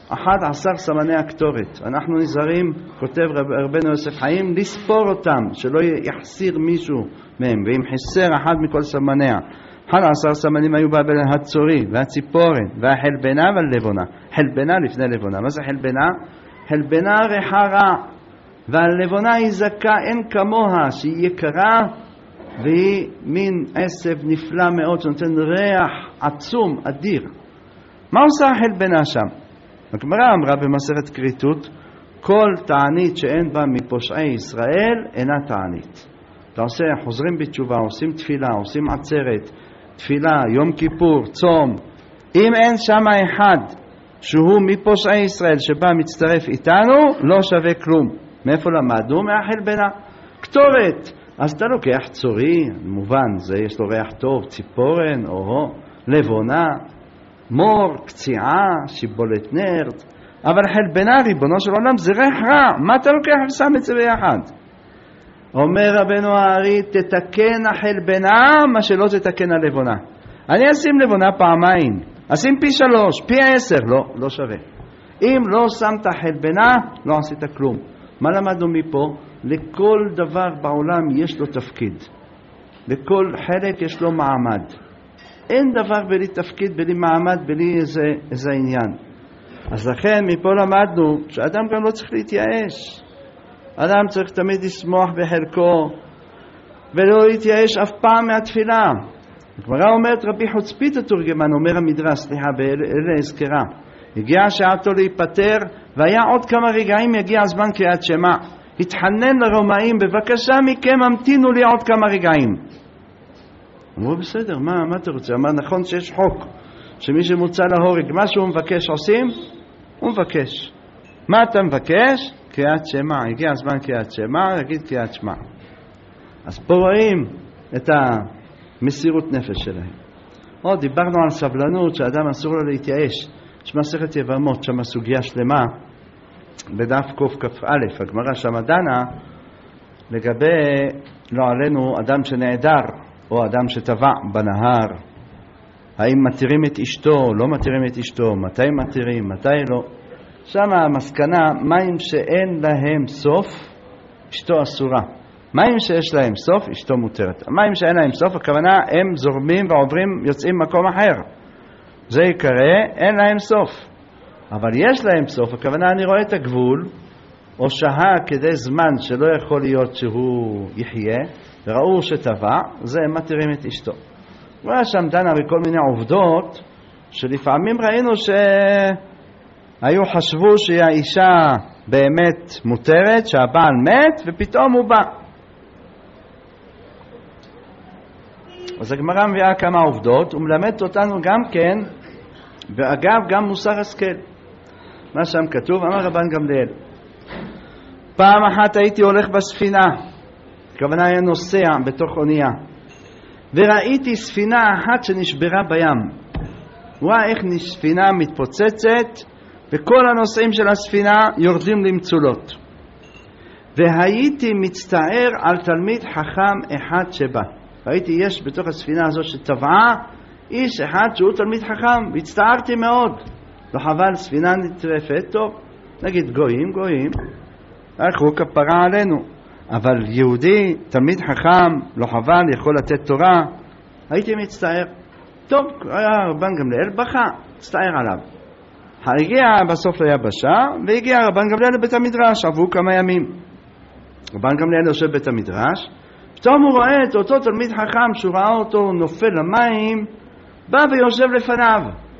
[SPEAKER 1] 11 סמני הקטורת. אנחנו נזהרים, כותב רבנו יוסף חיים, לספור אותם, שלא יחסיר מישהו מהם, ואם חסר אחד מכל סמניה. 11 סמנים היו באבל הצורי והציפורן והחלבנה והלבונה. חלבנה לפני לבונה. מה זה חלבנה? חלבנה ריחה רע, והלבונה היא זכה אין כמוה, שהיא יקרה והיא מין עשב נפלא מאוד שנותן ריח עצום, אדיר. מה עושה החלבנה שם? הגמרא אמרה במסכת כריתות, כל תענית שאין בה מפושעי ישראל אינה תענית. אתה עושה, חוזרים בתשובה, עושים תפילה, עושים עצרת, תפילה, יום כיפור, צום. אם אין שם אחד שהוא מפושעי ישראל שבא מצטרף איתנו, לא שווה כלום. מאיפה למדנו? מהחלבנה. קטורת. אז אתה לוקח צורי, מובן, זה יש לו ריח טוב, ציפורן, לבונה, מור, קציעה, שיבולת נרד. אבל חלבנה, ריבונו של עולם, זה ריח רע. מה אתה לוקח ושם את זה ביחד? אומר רבנו הארי, תתקן החלבנה מה שלא תתקן הלבונה. אני אשים לבונה פעמיים, אשים פי 3, פי 10, לא שווה. אם לא שמת חלבנה, לא עשית כלום. מה למדנו מפה? לכל דבר בעולם יש לו תפקיד. לכל חלק יש לו מעמד. אין דבר בלי תפקיד, בלי מעמד, בלי איזה עניין. אז לכן מפה למדנו שאדם גם לא צריך להתייאש. אדם צריך תמיד לשמוח בחלקו ולא להתייאש אף פעם מהתפילה. הגמרא אומרת, רבי חוצפית התורגמן, אומר המדרש, סליחה, באלה הזכרה, הגיעה שעתו להיפטר והיה עוד כמה רגעים יגיע הזמן קריאת שמע. התחנן לרומאים, בבקשה מכם המתינו לי עוד כמה רגעים. אמרו בסדר, מה אתה רוצה? אמר נכון שיש חוק שמי שמוצא להורג מה שהוא מבקש עושים, הוא מבקש. מה אתה מבקש? קריאת שמע. הגיע הזמן קריאת שמע, יגיד קריאת שמע. אז פה רואים את המסירות נפש שלהם. עוד דיברנו על סבלנות, שאדם אסור לו להתייאש. יש מסכת יבמות, שם סוגיה שלמה בדף קכ"א, הגמרא שם דנה לגבי, לא עלינו, אדם שנעדר או אדם שטבע בנהר. האם מתירים את אשתו, לא מתירים את אשתו, מתי מתירים, מתי לא. שם המסקנה, מים שאין להם סוף, אשתו אסורה. מים שיש להם סוף, אשתו מותרת. מים שאין להם סוף, הכוונה הם זורמים ועוברים, יוצאים מקום אחר. זה יקרה, אין להם סוף. אבל יש להם סוף, הכוונה אני רואה את הגבול, או שהה כדי זמן שלא יכול להיות שהוא יחיה, וראו שטבע, זה הם מתירים את אשתו. רואה שם דנה בכל מיני עובדות, שלפעמים ראינו שהיו חשבו שהאישה באמת מותרת, שהבעל מת, ופתאום הוא בא. אז הגמרא מביאה כמה עובדות, ומלמדת אותנו גם כן, ואגב גם מוסר השכל. מה שם כתוב? אמר רבן גמליאל, פעם אחת הייתי הולך בספינה, הכוונה היה נוסע בתוך אונייה, וראיתי ספינה אחת שנשברה בים. רואה איך ספינה מתפוצצת, וכל הנוסעים של הספינה יורדים למצולות. והייתי מצטער על תלמיד חכם אחד שבא. ראיתי יש בתוך הספינה הזאת שטבעה איש אחד שהוא תלמיד חכם, והצטערתי מאוד. לא חבל, ספינה נטרפת, טוב, נגיד גויים, הלכו כפרה עלינו. אבל יהודי, תלמיד חכם, לא חבל, יכול לתת תורה, הייתי מצטער. טוב, רבן גמליאל בכה, הצטער עליו. הגיע בסוף ליבשה, והגיע רבן גמליאל לבית המדרש, עברו כמה ימים. רבן גמליאל יושב בית המדרש, פתאום הוא רואה את אותו תלמיד חכם, שהוא ראה אותו נופל למים, בא ויושב לפניו.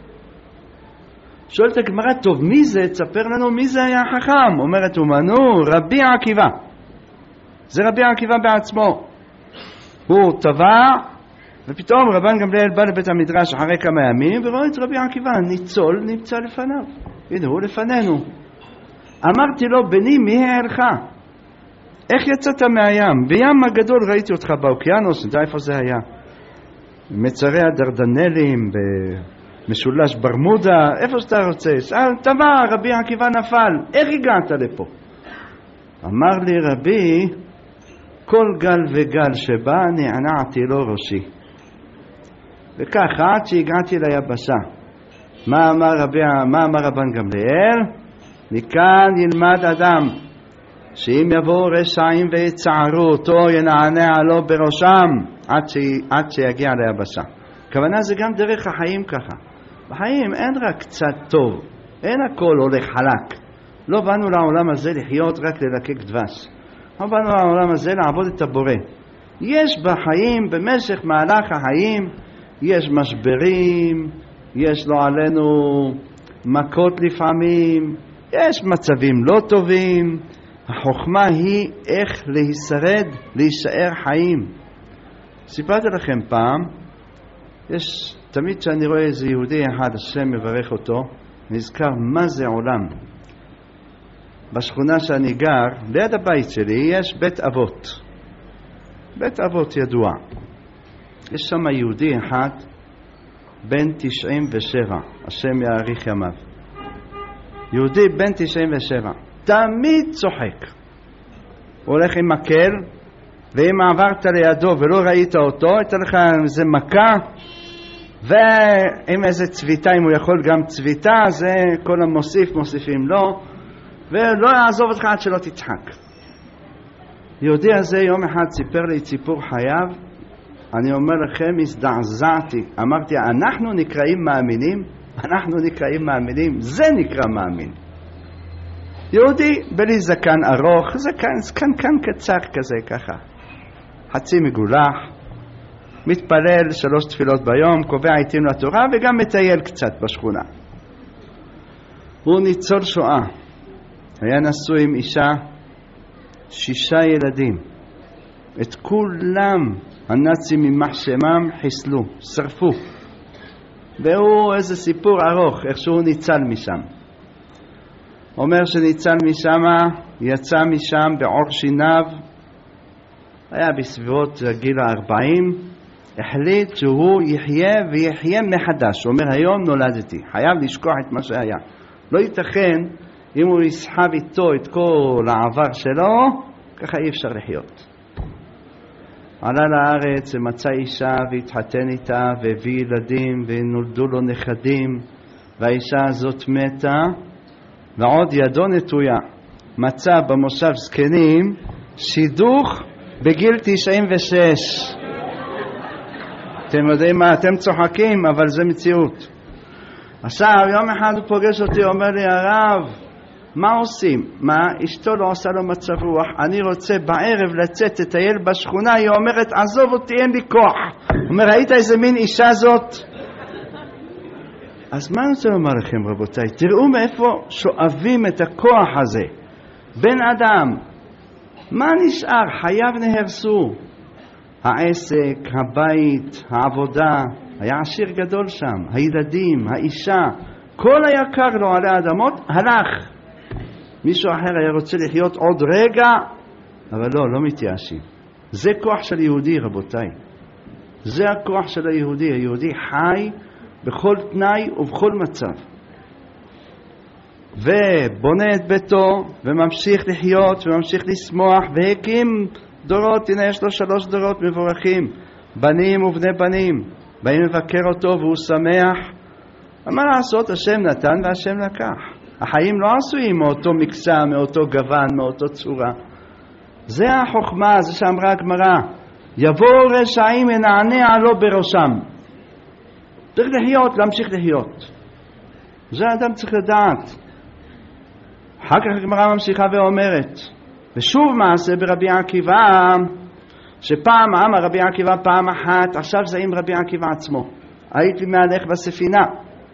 [SPEAKER 1] שואלת הגמרא, טוב, מי זה? תספר לנו מי זה היה חכם. אומרת אומנו, רבי עקיבא. זה רבי עקיבא בעצמו. הוא טבע, ופתאום רבן גמליאל בא לבית המדרש אחרי כמה ימים, ורואה את רבי עקיבא, ניצול נמצא לפניו. הנה, הוא לפנינו. אמרתי לו, בני, מי הערך? איך יצאת מהים? בים הגדול ראיתי אותך באוקיינוס, נדע איפה זה היה. מצרי הדרדנלים, במשולש ברמודה, איפה שאתה רוצה. טבע, רבי עקיבא נפל, איך הגעת לפה? אמר לי רבי, כל גל וגל שבא נענעתי לו ראשי. וככה עד שהגעתי ליבשה. מה אמר רבן גמליאל? מכאן ילמד אדם שאם יבואו רשעים ויצערו אותו ינענע לו בראשם עד שיגיע ליבשה. הכוונה זה גם דרך החיים ככה. בחיים אין רק קצת טוב, אין הכל הולך חלק. לא באנו לעולם הזה לחיות רק ללקק דבש. לא באנו לעולם הזה לעבוד את הבורא. יש בחיים, במשך מהלך החיים, יש משברים, יש לו עלינו מכות לפעמים, יש מצבים לא טובים. החוכמה היא איך להישאר חיים. סיפרתי לכם פעם, יש תמיד שאני רואה איזה יהודי אחד, השם מברך אותו, נזכר מה זה עולם. בשכונה שאני גר, ליד הבית שלי, יש בית אבות. בית אבות ידוע. יש שם יהודי אחד, בן 97, השם יאריך ימיו. יהודי בן 97, תמיד צוחק. הוא הולך עם מקל, ואם עברת לידו ולא ראית אותו, הייתה לך איזה מכה, ועם איזה צביטה, אם הוא יכול גם צביטה, זה כל מוסיפים לו, ולא יעזוב אותך עד שלא תצחק. יהודי הזה יום אחד סיפר לי את סיפור חייו, אני אומר לכם, הזדעזעתי. אמרתי, אנחנו נקראים מאמינים, זה נקרא מאמין. יהודי בלי זקן ארוך, זקן קצר כזה ככה, חצי מגולח, מתפלל 3 תפילות ביום, קובע עיתים לתורה וגם מטייל קצת בשכונה. הוא ניצול שואה, היה נשוי עם אישה, 6 ילדים, את כולם הנאצים יימח שמם חיסלו, שרפו. והוא איזה סיפור ארוך, איך שהוא ניצל משם. אומר שניצל משם, יצא משם בעור שיניו, היה בסביבות גיל 40, החליט שהוא יחיה ויחיה מחדש. הוא אומר, היום נולדתי, חייב לשכוח את מה שהיה. לא ייתכן אם הוא יסחב איתו את כל העבר שלו, ככה אי אפשר לחיות. עלה לארץ ומצא אישה והתחתן איתה והביא ילדים ונולדו לו נכדים, והאישה הזאת מתה ועוד ידו נטויה. מצא במושב זקנים שידוך בגיל 96. אתם יודעים מה? אתם צוחקים, אבל זה מציאות. עכשיו יום אחד הוא פוגש אותי, אומר לי, הרב, מה עושים? מה? אשתו לא עושה לו מצב רוח, אני רוצה בערב לצאת לטייל בשכונה, היא אומרת, עזוב אותי, אין לי כוח. הוא אומר, ראית איזה מין אישה זאת? אז מה אני רוצה לומר לכם, רבותיי? תראו מאיפה שואבים את הכוח הזה. בן אדם, מה נשאר? חייו נהרסו. העסק, הבית, העבודה, היה עשיר גדול שם, הילדים, האישה, כל היקר לו עלי האדמות, הלך. מישהו אחר היה רוצה לחיות עוד רגע, אבל לא מתייאשים. זה כוח של יהודי, רבותיי. זה הכוח של היהודי. היהודי חי בכל תנאי ובכל מצב. ובונה את ביתו, וממשיך לחיות, וממשיך לשמוח, והקים דורות. הנה יש לו 3 דורות מבורכים, בנים ובני בנים. באים לבקר אותו והוא שמח. מה לעשות? השם נתן והשם לקח. החיים לא עשויים מאותו מקצה, מאותו גוון, מאותו צורה. זה החוכמה, זה שאמרה הגמרא, יבואו רשעים ינענע לו בראשם. צריך לחיות, להמשיך לחיות. זה האדם צריך לדעת. אחר כך הגמרא ממשיכה ואומרת, ושוב מעשה ברבי עקיבא, שפעם אמר רבי עקיבא פעם אחת, עכשיו זה עם רבי עקיבא עצמו. הייתי מהלך בספינה,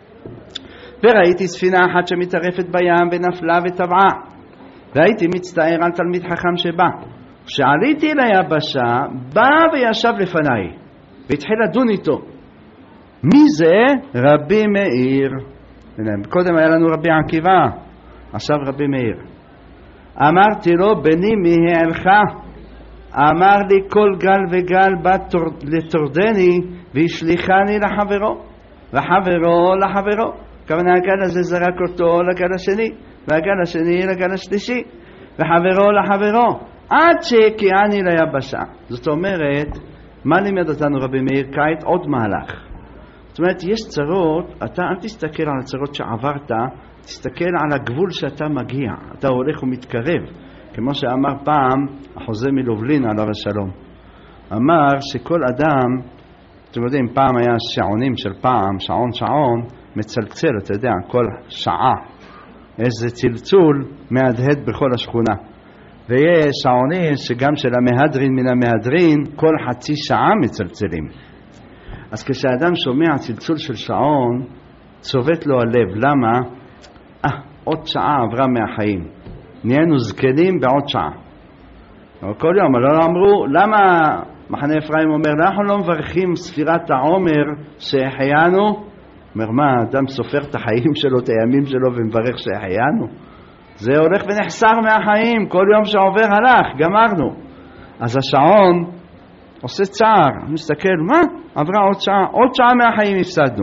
[SPEAKER 1] וראיתי ספינה אחת שמתערפת בים ונפלה וטבעה, והייתי מצטער על תלמיד חכם שבא. כשעליתי ליבשה, בא וישב לפניי והתחיל לדון איתו. מי זה? רבי מאיר. קודם היה לנו רבי עקיבא, עכשיו רבי מאיר. אמרתי לו, בני מי העלך? אמר לי, כל גל וגל בא לטורדני והשליחני לחברו, וחברו לחברו. כוונה הגל הזה זרק אותו לגל השני, והגל השני לגל השלישי, וחברו לחברו, עד שהקיעני ליבשה. זאת אומרת, מה לימד אותנו רבי מאיר? כעת עוד מהלך. זאת אומרת, יש צרות, אתה אל תסתכל על הצרות שעברת, תסתכל על הגבול שאתה מגיע. אתה הולך ומתקרב. כמו שאמר פעם החוזה מלובלין עליו השלום. אמר שכל אדם, אתם יודעים, פעם היה שעונים של פעם, שעון מצלצל, אתה יודע, כל שעה איזה צלצול מהדהד בכל השכונה. ויש שעונים שגם של המהדרין מן המהדרין כל חצי שעה מצלצלים. אז כשאדם שומע צלצול של שעון, צובט לו הלב. למה? עוד שעה עברה מהחיים, נהיינו זקנים בעוד שעה. אבל כל יום לא אמרו, למה מחנה אפרים אומר, אנחנו לא מברכים ספירת העומר שהחיינו? אומר, מה, אדם סופר את החיים שלו, את הימים שלו, ומברך שהחיינו? זה הולך ונחסר מהחיים, כל יום שעובר הלך, גמרנו. אז השעון עושה צער, מסתכל, מה? עברה עוד שעה מהחיים הפסדנו.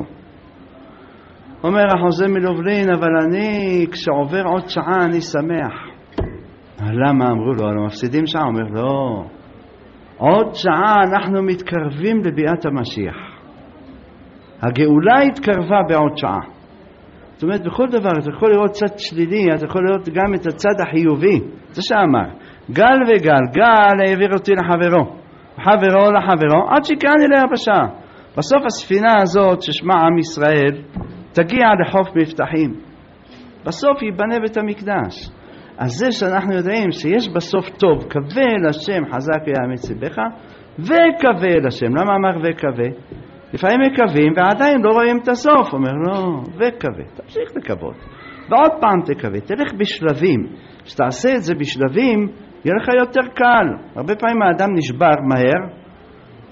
[SPEAKER 1] אומר החוזה מלובלין, אבל אני, כשעובר עוד שעה אני שמח. למה? אמרו לו, אנחנו מפסידים שעה. אומר, לא, עוד שעה אנחנו מתקרבים לביאת המשיח. הגאולה התקרבה בעוד שעה. זאת אומרת, בכל דבר אתה יכול לראות צד שלילי, אתה יכול לראות גם את הצד החיובי. זה שאמר, גל וגל, גל העביר אותי לחברו, חברו לחברו, עד שכאני ליבשה. בסוף הספינה הזאת ששמה עם ישראל תגיע לחוף מבטחים, בסוף ייבנה בית המקדש. אז זה שאנחנו יודעים שיש בסוף טוב, קווה אל השם חזק ויאמץ ליבך, וקווה אל השם. למה אמר וקווה? לפעמים מקווים ועדיין לא רואים את הסוף. אומר לא, וקווה, תמשיך לקוות ועוד פעם תקווה, תלך בשלבים. כשתעשה את זה בשלבים יהיה לך יותר קל. הרבה פעמים האדם נשבר מהר,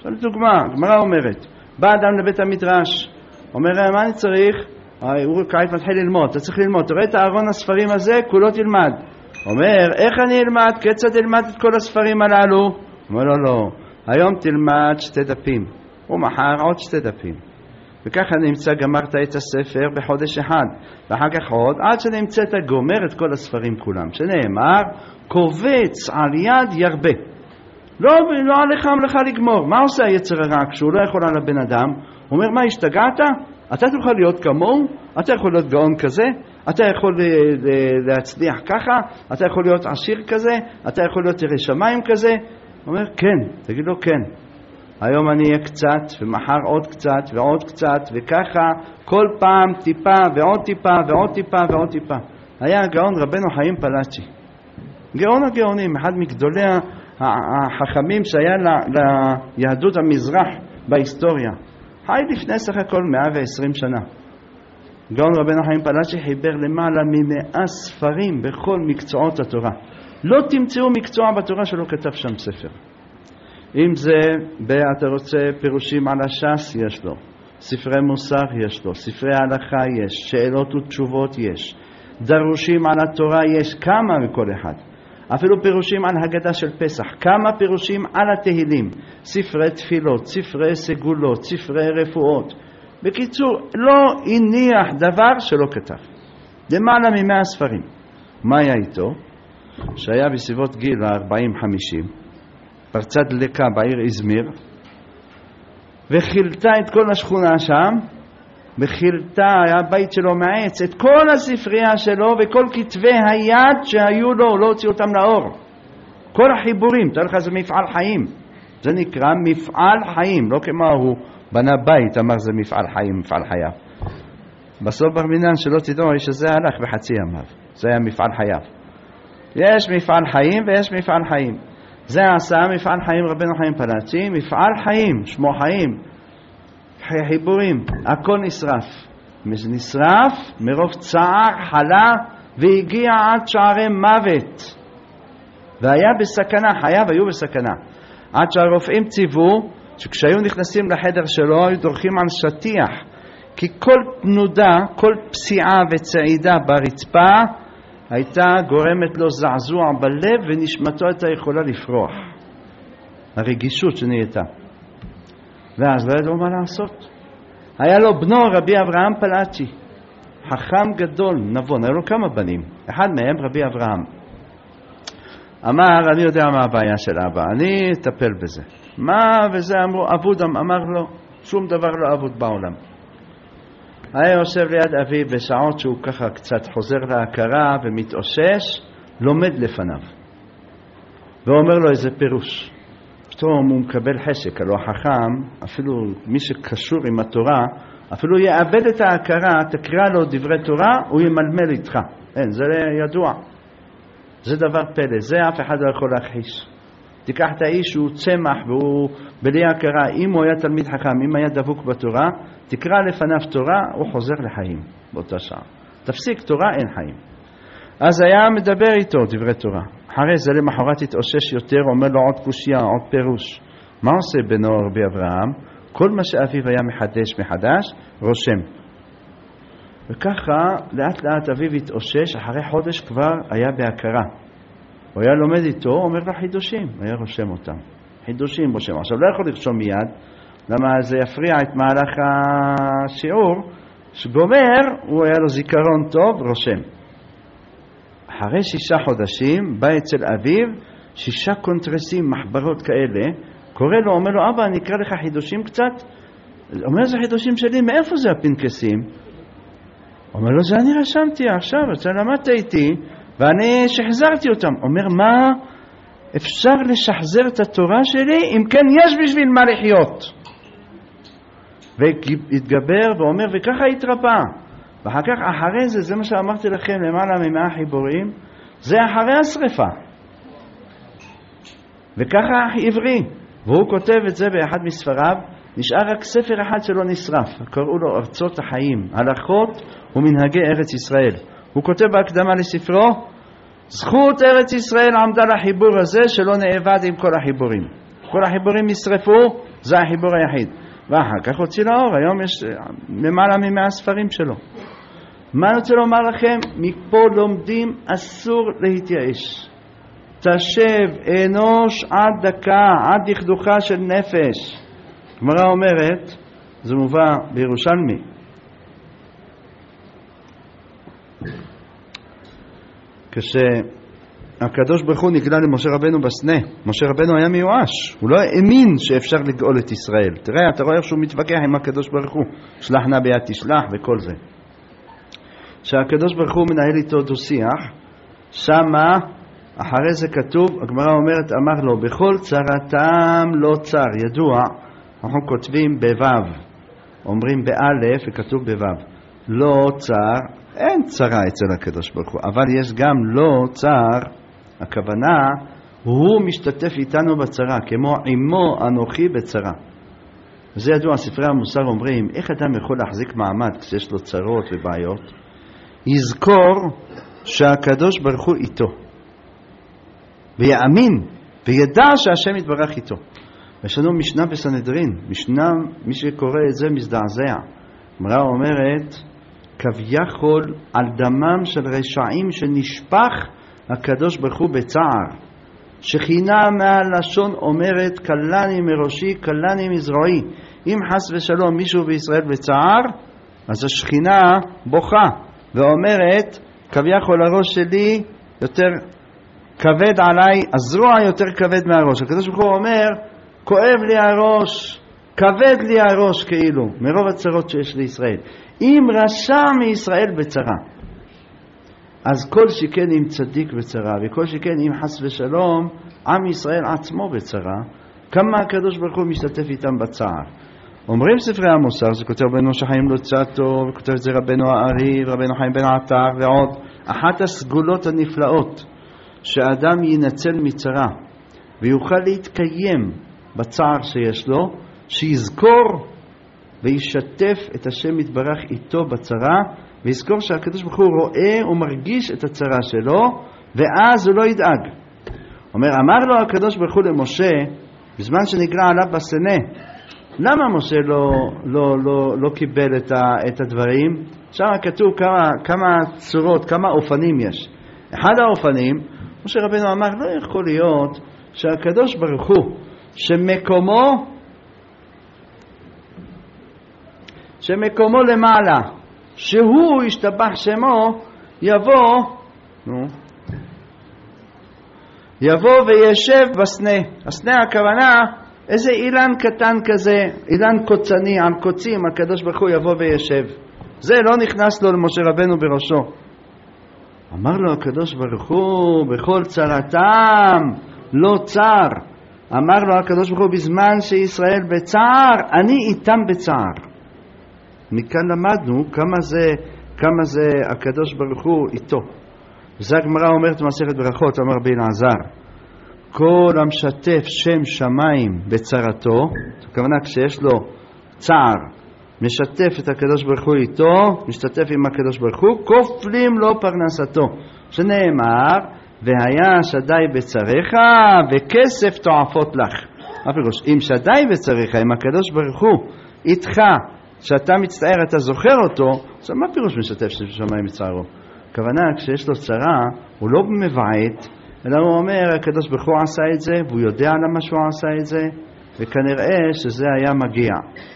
[SPEAKER 1] זו דוגמה, הגמרא אומרת, בא אדם לבית המדרש, אומר, מה אני צריך? הוא כעת מתחיל ללמוד, אתה צריך ללמוד, תראה את הארון הספרים הזה, כולו תלמד. אומר, איך אני אלמד? כיצד אלמד את כל הספרים הללו? אומר לו, לא, היום תלמד 2 דפים, ומחר עוד 2 דפים. וככה נמצא, גמרת את הספר בחודש אחד, ואחר כך עוד, עד שנמצאת גומר את כל הספרים כולם, שנאמר, קובץ על יד ירבה. לא עליך המלאכה לגמור. מה עושה היצר הרע כשהוא לא יכול על הבן אדם? הוא אומר, מה, השתגעת? אתה תוכל להיות כמוהו? אתה יכול להיות גאון כזה? אתה יכול להצליח ככה? אתה יכול להיות עשיר כזה? אתה יכול להיות ירא שמיים כזה? הוא אומר, כן. תגיד לו, כן. היום אני אהיה קצת, ומחר עוד קצת, ועוד קצת, וככה כל פעם טיפה, ועוד טיפה, ועוד טיפה, ועוד טיפה. היה הגאון רבנו חיים פלאצ'י. גאון הגאונים, אחד מגדולי החכמים שהיה ליהדות המזרח בהיסטוריה. חי לפני סך הכל 120 שנה. גאון רבנו חיים פלאצ'י חיבר למעלה מ100 ספרים בכל מקצועות התורה. לא תמצאו מקצוע בתורה שלא כתב שם ספר. אם זה, אתה רוצה פירושים על הש"ס, יש לו. ספרי מוסר יש לו. ספרי הלכה יש. שאלות ותשובות יש. דרושים על התורה יש כמה מכל אחד. אפילו פירושים על הגדה של פסח. כמה פירושים על התהילים. ספרי תפילות, ספרי סגולות, ספרי רפואות. בקיצור, לא הניח דבר שלא כתב. למעלה מ100 ספרים. מה היה איתו? שהיה בסביבות גיל 40-50. פרצה דלקה בעיר איזמיר, וחילתה את כל השכונה שם, וחילתה, הבית שלו מעץ, את כל הספרייה שלו וכל כתבי היד שהיו לו, לא הוציאו אותם לאור. כל החיבורים, תראה לך, זה מפעל חיים. זה נקרא מפעל חיים, לא כמו הוא בנה בית, אמר זה מפעל חיים, מפעל חייו. בסוף בר מינן, שלא תדעו, שזה הלך בחצי ימיו. זה היה מפעל חייו. יש מפעל חיים ויש מפעל חיים. זה עשה מפעל חיים רבנו חיים פלאצ'י, מפעל חיים, שמו חיים, חיבורים, הכל נשרף. נשרף מרוב צער, חלה, והגיע עד שערי מוות. והיה בסכנה, חייו היו בסכנה. עד שהרופאים ציוו, שכשהיו נכנסים לחדר שלו, היו דורכים על שטיח. כי כל תנודה, כל פסיעה וצעידה ברצפה, הייתה גורמת לו זעזוע בלב ונשמתו הייתה יכולה לפרוח. הרגישות שנהייתה. ואז לא ידעו מה לעשות. היה לו בנו רבי אברהם פלאצ'י, חכם גדול, נבון, היה לו כמה בנים. אחד מהם רבי אברהם. אמר, אני יודע מה הבעיה של אבא, אני אטפל בזה. מה וזה אמרו, אבוד, אמר לו, שום דבר לא אבוד בעולם. היה יושב ליד אביו בשעות שהוא ככה קצת חוזר להכרה ומתאושש, לומד לפניו. ואומר לו איזה פירוש. פתאום הוא מקבל חשק, הלוא החכם, אפילו מי שקשור עם התורה, אפילו יאבד את ההכרה, תקרא לו דברי תורה, הוא ימלמל איתך. אין, זה ידוע. זה דבר פלא, זה אף אחד לא יכול להכחיש. תיקח את האיש שהוא צמח והוא בלי הכרה, אם הוא היה תלמיד חכם, אם היה דבוק בתורה, תקרא לפניו תורה, הוא חוזר לחיים באותה שעה. תפסיק תורה, אין חיים. אז היה מדבר איתו דברי תורה. אחרי זה למחרת התאושש יותר, אומר לו עוד קושיה, עוד פירוש. מה עושה בנו רבי אברהם? כל מה שאביו היה מחדש, רושם. וככה לאט לאט אביו התאושש, אחרי חודש כבר היה בהכרה. הוא היה לומד איתו, אומר לו חידושים, היה רושם אותם. חידושים רושם. עכשיו לא יכול לרשום מיד, למה זה יפריע את מהלך השיעור, שגומר, הוא היה לו זיכרון טוב, רושם. אחרי 6 חודשים, בא אצל אביו, 6 קונטרסים, מחברות כאלה, קורא לו, אומר לו, אבא, אני אקרא לך חידושים קצת? אומר, זה חידושים שלי, מאיפה זה הפנקסים? אומר לו, זה אני רשמתי עכשיו, אתה למדת איתי, ואני שחזרתי אותם. אומר, מה? אפשר לשחזר את התורה שלי? אם כן, יש בשביל מה לחיות. והתגבר ואומר, וככה התרפא. ואחר כך, אחרי זה, זה מה שאמרתי לכם, למעלה מ100 חיבורים, זה אחרי השריפה. וככה עברי. והוא כותב את זה באחד מספריו, נשאר רק ספר אחד שלא נשרף. קראו לו ארצות החיים, הלכות ומנהגי ארץ ישראל. הוא כותב בהקדמה לספרו, זכות ארץ ישראל עמדה לחיבור הזה שלא נאבד עם כל החיבורים. כל החיבורים נשרפו, זה החיבור היחיד. ואחר כך הוציא לאור, היום יש למעלה מ100 ספרים שלו. מה אני רוצה לומר לכם? מפה לומדים אסור להתייאש. תשב אנוש עד דקה, עד דכדוכה של נפש. גמרא אומרת, זה מובא בירושלמי, כשהקדוש ברוך הוא נגלה למשה רבנו בסנה, משה רבנו היה מיואש, הוא לא האמין שאפשר לגאול את ישראל. תראה, אתה רואה איך שהוא מתווכח עם הקדוש ברוך הוא, שלח נא ביד תשלח וכל זה. שהקדוש ברוך הוא מנהל איתו דו שיח, שמה אחרי זה כתוב, הגמרא אומרת, אמר לו, בכל צרתם לא צר. ידוע, אנחנו כותבים בוו, אומרים באלף וכתוב בוו. לא צר, אין צרה אצל הקדוש ברוך הוא, אבל יש גם לא צר, הכוונה, הוא משתתף איתנו בצרה, כמו עמו אנוכי בצרה. זה ידוע, ספרי המוסר אומרים, איך אדם יכול להחזיק מעמד כשיש לו צרות ובעיות? יזכור שהקדוש ברוך הוא איתו. ויאמין, וידע שהשם יתברך איתו. יש לנו משנה בסנהדרין, משנה, מי שקורא את זה מזדעזע. הגמרא אומרת, כביכול על דמם של רשעים שנשפך הקדוש ברוך הוא בצער. שכינה מהלשון אומרת, קלני מראשי, קלני מזרועי. אם חס ושלום מישהו בישראל בצער, אז השכינה בוכה ואומרת, כביכול הראש שלי יותר כבד עליי, הזרוע יותר כבד מהראש. הקדוש ברוך הוא אומר, כואב לי הראש, כבד לי הראש, כאילו, מרוב הצרות שיש לישראל. אם רשע מישראל בצרה, אז כל שכן אם צדיק בצרה, וכל שכן אם חס ושלום עם ישראל עצמו בצרה, כמה הקדוש ברוך הוא משתתף איתם בצער. אומרים ספרי המוסר, זה כותב רבנו שחיים לוצאטו, וכותב את זה רבנו הארי, רבנו חיים בן עטר ועוד. אחת הסגולות הנפלאות שאדם ינצל מצרה ויוכל להתקיים בצער שיש לו, שיזכור וישתף את השם יתברך איתו בצרה, ויזכור שהקדוש ברוך הוא רואה ומרגיש את הצרה שלו, ואז הוא לא ידאג. אמר לו הקדוש ברוך הוא למשה בזמן שנגלה עליו בסנה, למה משה לא קיבל את הדברים? שם כתוב כמה צורות, כמה אופנים יש. אחד האופנים, משה רבנו אמר, לא יכול להיות שהקדוש ברוך הוא שמקומו למעלה, שהוא ישתבח שמו, יבוא וישב בסנה. הסנה הכוונה איזה אילן קטן כזה, אילן קוצני על קוצים, הקדוש ברוך הוא יבוא וישב. זה לא נכנס לו למשה רבנו בראשו. אמר לו הקדוש ברוך הוא, בכל צרתם לא צר. אמר לו הקדוש ברוך הוא, בזמן שישראל בצער, אני איתם בצער. מכאן למדנו כמה זה הקדוש ברוך הוא איתו. וזה הגמרא אומרת במסכת ברכות, אמר רבי אלעזר, כל המשתף שם שמיים בצרתו, הכוונה כשיש לו צער, משתף את הקדוש ברוך הוא איתו, משתתף עם הקדוש ברוך הוא, כופלים לו פרנסתו, שנאמר, והיה שדי בצריך וכסף תועפות לך. מה פירוש? אם שדי בצריך, אם הקדוש ברוך הוא איתך, שאתה מצטער, אתה זוכר אותו, אז מה פירוש משתף שם שמיים בצערו? הכוונה, כשיש לו צרה, הוא לא מבעט, אלא הוא אומר, הקדוש ברוך הוא עשה את זה, והוא יודע למה שהוא עשה את זה, וכנראה שזה היה מגיע.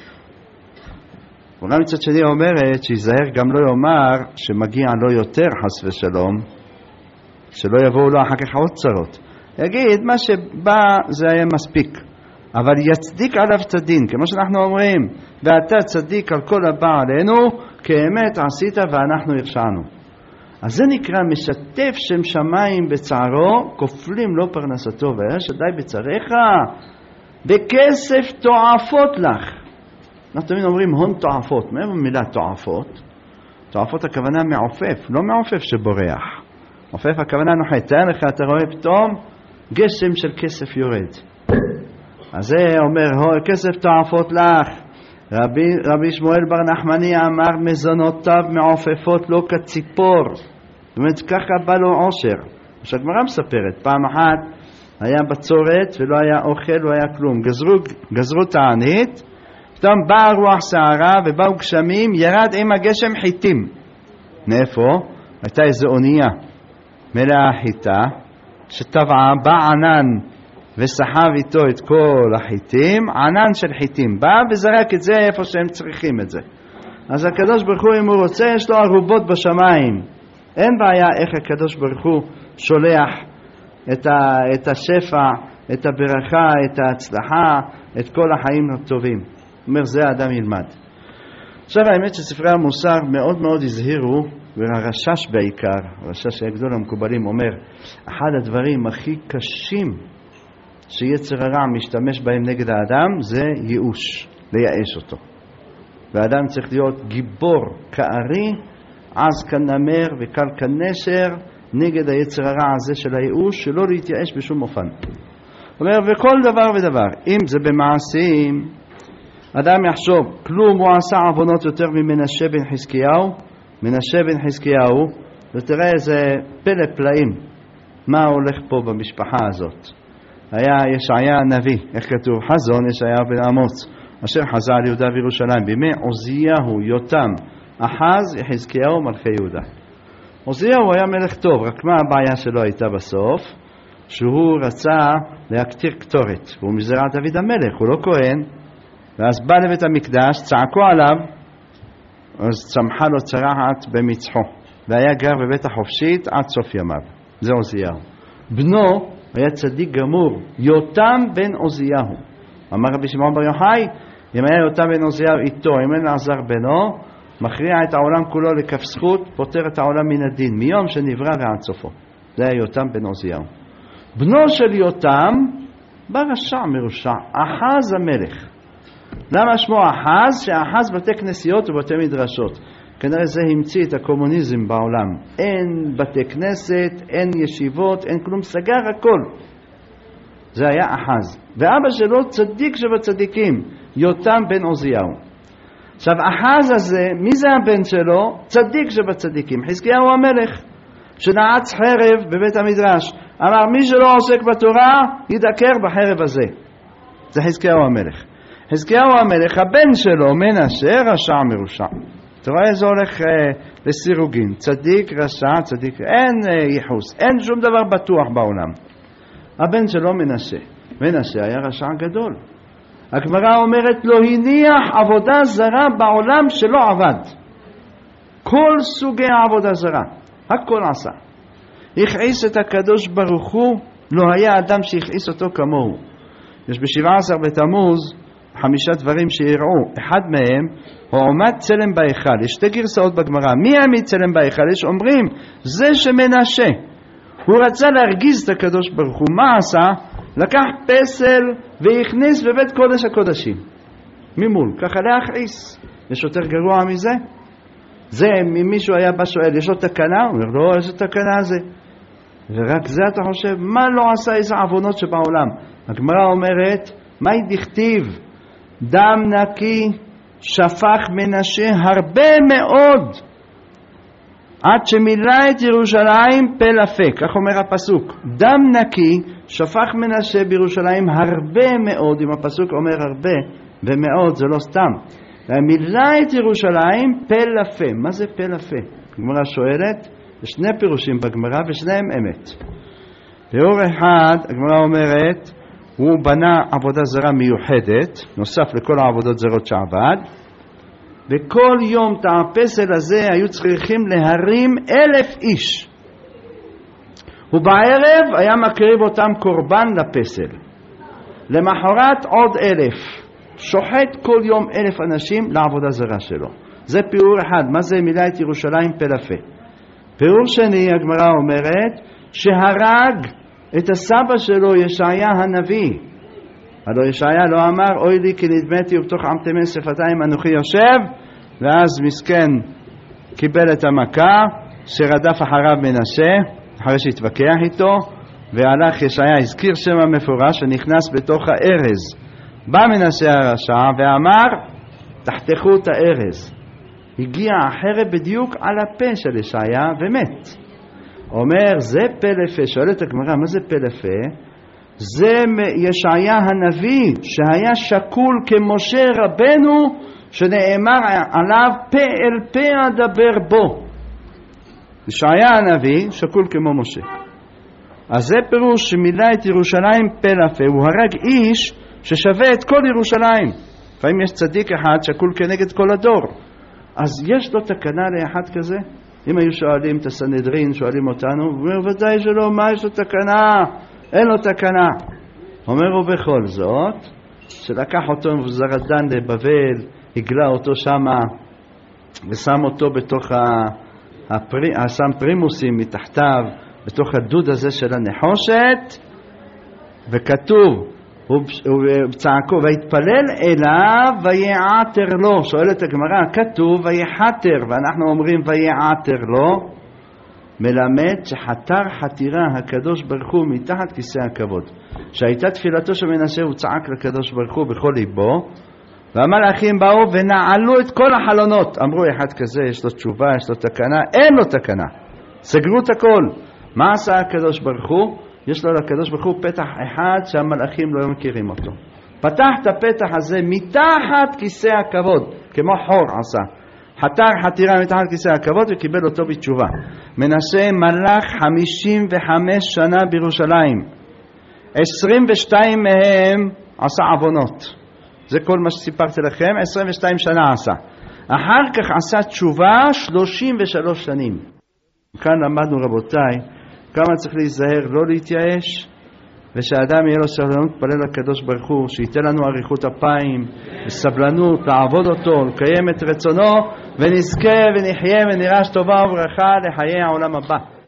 [SPEAKER 1] אולי מצד שני אומרת, שיזהר גם לא יאמר, שמגיע לו יותר חס ושלום, שלא יבואו לו אחר כך עוד צרות. יגיד, מה שבא זה היה מספיק, אבל יצדיק עליו את הדין, כמו שאנחנו אומרים, ואתה צדיק על כל הבא עלינו, כאמת עשית ואנחנו הרשענו. אז זה נקרא משתף שם שמיים בצערו, כופלים לו פרנסתו, והיה שדי בצריך, בכסף תועפות לך. אנחנו תמיד אומרים הון תועפות. מה במילה תועפות? תועפות הכוונה מעופף, לא מעופף שבורח. עופף הכוונה נוחת. תאר לך, אתה רואה פתאום גשם של כסף יורד. אז זה אומר, כסף תועפות לך. רבי שמואל בר נחמני אמר, מזונותיו מעופפות לא כציפור. זאת אומרת, ככה בא לו עושר. עכשיו גמרא מספרת, פעם אחת היה בצורת ולא היה אוכל, לא היה כלום. גזרו תענית, פתאום באה רוח שערה ובאו גשמים, ירד עם הגשם חיטים. מאיפה? הייתה איזו אונייה מלאה חיטה שטבעה, בא ענן וסחב איתו את כל החיטים, ענן של חיטים, בא וזרק את זה איפה שהם צריכים את זה. אז הקדוש ברוך הוא, אם הוא רוצה, יש לו ערובות בשמיים. אין בעיה איך הקדוש ברוך הוא שולח את השפע, את הברכה, את ההצלחה, את כל החיים הטובים. אומר, זה האדם ילמד. עכשיו האמת שספרי המוסר מאוד מאוד הזהירו, והרשש בעיקר, הרשש הגדול המקובלים אומר, אחד הדברים הכי קשים שיצר הרע משתמש בהם נגד האדם זה ייאוש, לייאש אותו. והאדם צריך להיות גיבור כארי, עז כנמר וקל כנשר, נגד היצר הרע הזה של הייאוש, שלא להתייאש בשום אופן. אומר, וכל דבר ודבר, אם זה במעשים, אדם יחשוב, כלום הוא עשה עוונות יותר ממנשה בן חזקיהו, מנשה בן חזקיהו, ותראה איזה פלא פלאים, מה הולך פה במשפחה הזאת. היה ישעיה הנביא, איך כתוב? חזון ישעיה בן אמוץ, אשר חזה על יהודה וירושלים, בימי עוזיהו, יותם, אחז, יחזקיהו, מלכי יהודה. עוזיהו היה מלך טוב, רק מה הבעיה שלו הייתה בסוף? שהוא רצה להקטיר קטורת, והוא מזרע דוד המלך, הוא לא כהן, ואז בא לבית המקדש, צעקו עליו, אז צמחה לו צרעת במצחו, והיה גר בבית החופשית עד סוף ימיו. זה עוזיהו. בנו היה צדיק גמור, יותם בן עוזיהו. אמר רבי שמעון בר יוחאי, אם היה יותם בן עוזיהו איתו, אם אין לעזר בנו, מכריע את העולם כולו לכף זכות, פותר את העולם מן הדין, מיום שנברא ועד סופו. זה היה יותם בן עוזיהו. בנו של יותם בא רשע מרושע, אחז המלך. למה שמו אחז? שאחז בתי כנסיות ובתי מדרשות. כנראה זה המציא את הקומוניזם בעולם. אין בתי כנסת, אין ישיבות, אין כלום, סגר הכל. זה היה אחז. ואבא שלו צדיק שבצדיקים, יותם בן עוזיהו. עכשיו אחז הזה, מי זה הבן שלו? צדיק שבצדיקים, חזקיהו המלך, שנעץ חרב בבית המדרש. אמר, מי שלא עוסק בתורה ידקר בחרב הזה. זה חזקיהו המלך. חזקיהו המלך, הבן שלו מנשה, רשע מרושע. אתה רואה, זה הולך לסירוגין, צדיק, רשע, צדיק, אין ייחוס, אין שום דבר בטוח בעולם. הבן שלו מנשה היה רשע גדול. הגמרא אומרת, לא הניח עבודה זרה בעולם שלא עבד. כל סוגי העבודה זרה, הכל עשה. הכעיס את הקדוש ברוך הוא, לא היה אדם שהכעיס אותו כמוהו. יש ב17 בתמוז 5 דברים שיראו. אחד מהם הוא עומד צלם בהיכל. יש 2 גרסאות בגמרא. מי העמיד צלם בהיכל? יש אומרים, זה שמנשה. הוא רצה להרגיז את הקדוש ברוך הוא. מה עשה? לקח פסל והכניס בבית קודש הקודשים. ממול, ככה להכעיס. יש יותר גרוע מזה? זה, אם מישהו היה בא שואל, יש לו תקנה? הוא אומר, לא, איזה תקנה זה? ורק זה אתה חושב, מה לא עשה איזה עוונות שבעולם? הגמרא אומרת, מה היא דכתיב? דם נקי שפך מנשה הרבה מאוד, עד שמילא את ירושלים פה לפה, כך אומר הפסוק. דם נקי שפך מנשה בירושלים הרבה מאוד, אם הפסוק אומר הרבה ומאוד זה לא סתם. מילא את ירושלים פה לפה. מה זה פה לפה? הגמרא שואלת, יש 2 פירושים בגמרא ושניהם אמת. תיאור אחד, הגמרא אומרת, הוא בנה עבודה זרה מיוחדת, נוסף לכל העבודות זרות שעבד, וכל יום את הפסל הזה היו צריכים להרים 1,000 איש. ובערב היה מקריב אותם קורבן לפסל. למחרת עוד 1,000. שוחט כל יום 1,000 אנשים לעבודה זרה שלו. זה פיאור אחד. מה זה מילא את ירושלים פה לפה? פיאור שני, הגמרא אומרת, שהרג את הסבא שלו ישעיה הנביא. הלא ישעיה לא אמר, אוי לי כי נדמתי ובתוך עם תמן שפתיים אנוכי יושב, ואז מסכן קיבל את המכה שרדף אחריו מנשה, אחרי שהתווכח איתו, והלך ישעיה, הזכיר שם המפורש ונכנס בתוך הארז. בא מנשה הרשע ואמר, תחתכו את הארז. הגיע החרב בדיוק על הפה של ישעיה ומת. אומר, זה פה לפה. שואלת הגמרא, מה זה פה לפה? זה ישעיה הנביא שהיה שקול כמשה רבנו, שנאמר עליו פה אל פה אדבר בו. ישעיה הנביא שקול כמו משה. אז זה פירוש שמילא את ירושלים פה לפה. הוא הרג איש ששווה את כל ירושלים. לפעמים יש צדיק אחד שקול כנגד כל הדור, אז יש לו תקנה לאחד כזה? אם היו שואלים את הסנהדרין, שואלים אותנו, הוא אומר ודאי שלא, מה יש לו תקנה? אין לו תקנה. אומר ובכל זאת, שלקח אותו זרדן לבבל, הגלה אותו שמה ושם אותו בתוך שם פרימוסים מתחתיו בתוך הדוד הזה של הנחושת, וכתוב הוא צעקו והתפלל אליו ויעתר לו. שואלת הגמרא, כתוב ויחתר ואנחנו אומרים ויעתר לו, מלמד שחתר חתירה הקדוש ברוך הוא מתחת כיסא הכבוד. שהייתה תפילתו של מנשה, הוא צעק לקדוש ברוך הוא בכל ליבו, והמלאכים באו ונעלו את כל החלונות. אמרו אחד כזה יש לו תשובה, יש לו תקנה. אין לו תקנה, סגרו את הכל. מה עשה הקדוש ברוך הוא? יש לו לקדוש ברוך הוא פתח אחד שהמלאכים לא מכירים אותו. פתח את הפתח הזה מתחת כיסא הכבוד, כמו חור עשה. חתר חתירה מתחת כיסא הכבוד וקיבל אותו בתשובה. מנשה מלך 55 שנה בירושלים, 22 מהם עשה עוונות. זה כל מה שסיפרתי לכם. 22 שנה עשה. אחר כך עשה תשובה 33 שנים. כאן למדנו רבותיי כמה צריך להיזהר לא להתייאש, ושאדם יהיה לו סבלנות. פלל לקדוש ברוך הוא שייתן לנו אריכות אפיים וסבלנות לעבוד אותו, לקיים את רצונו, ונזכה ונחיה ונראה טובה וברכה לחיי העולם הבא.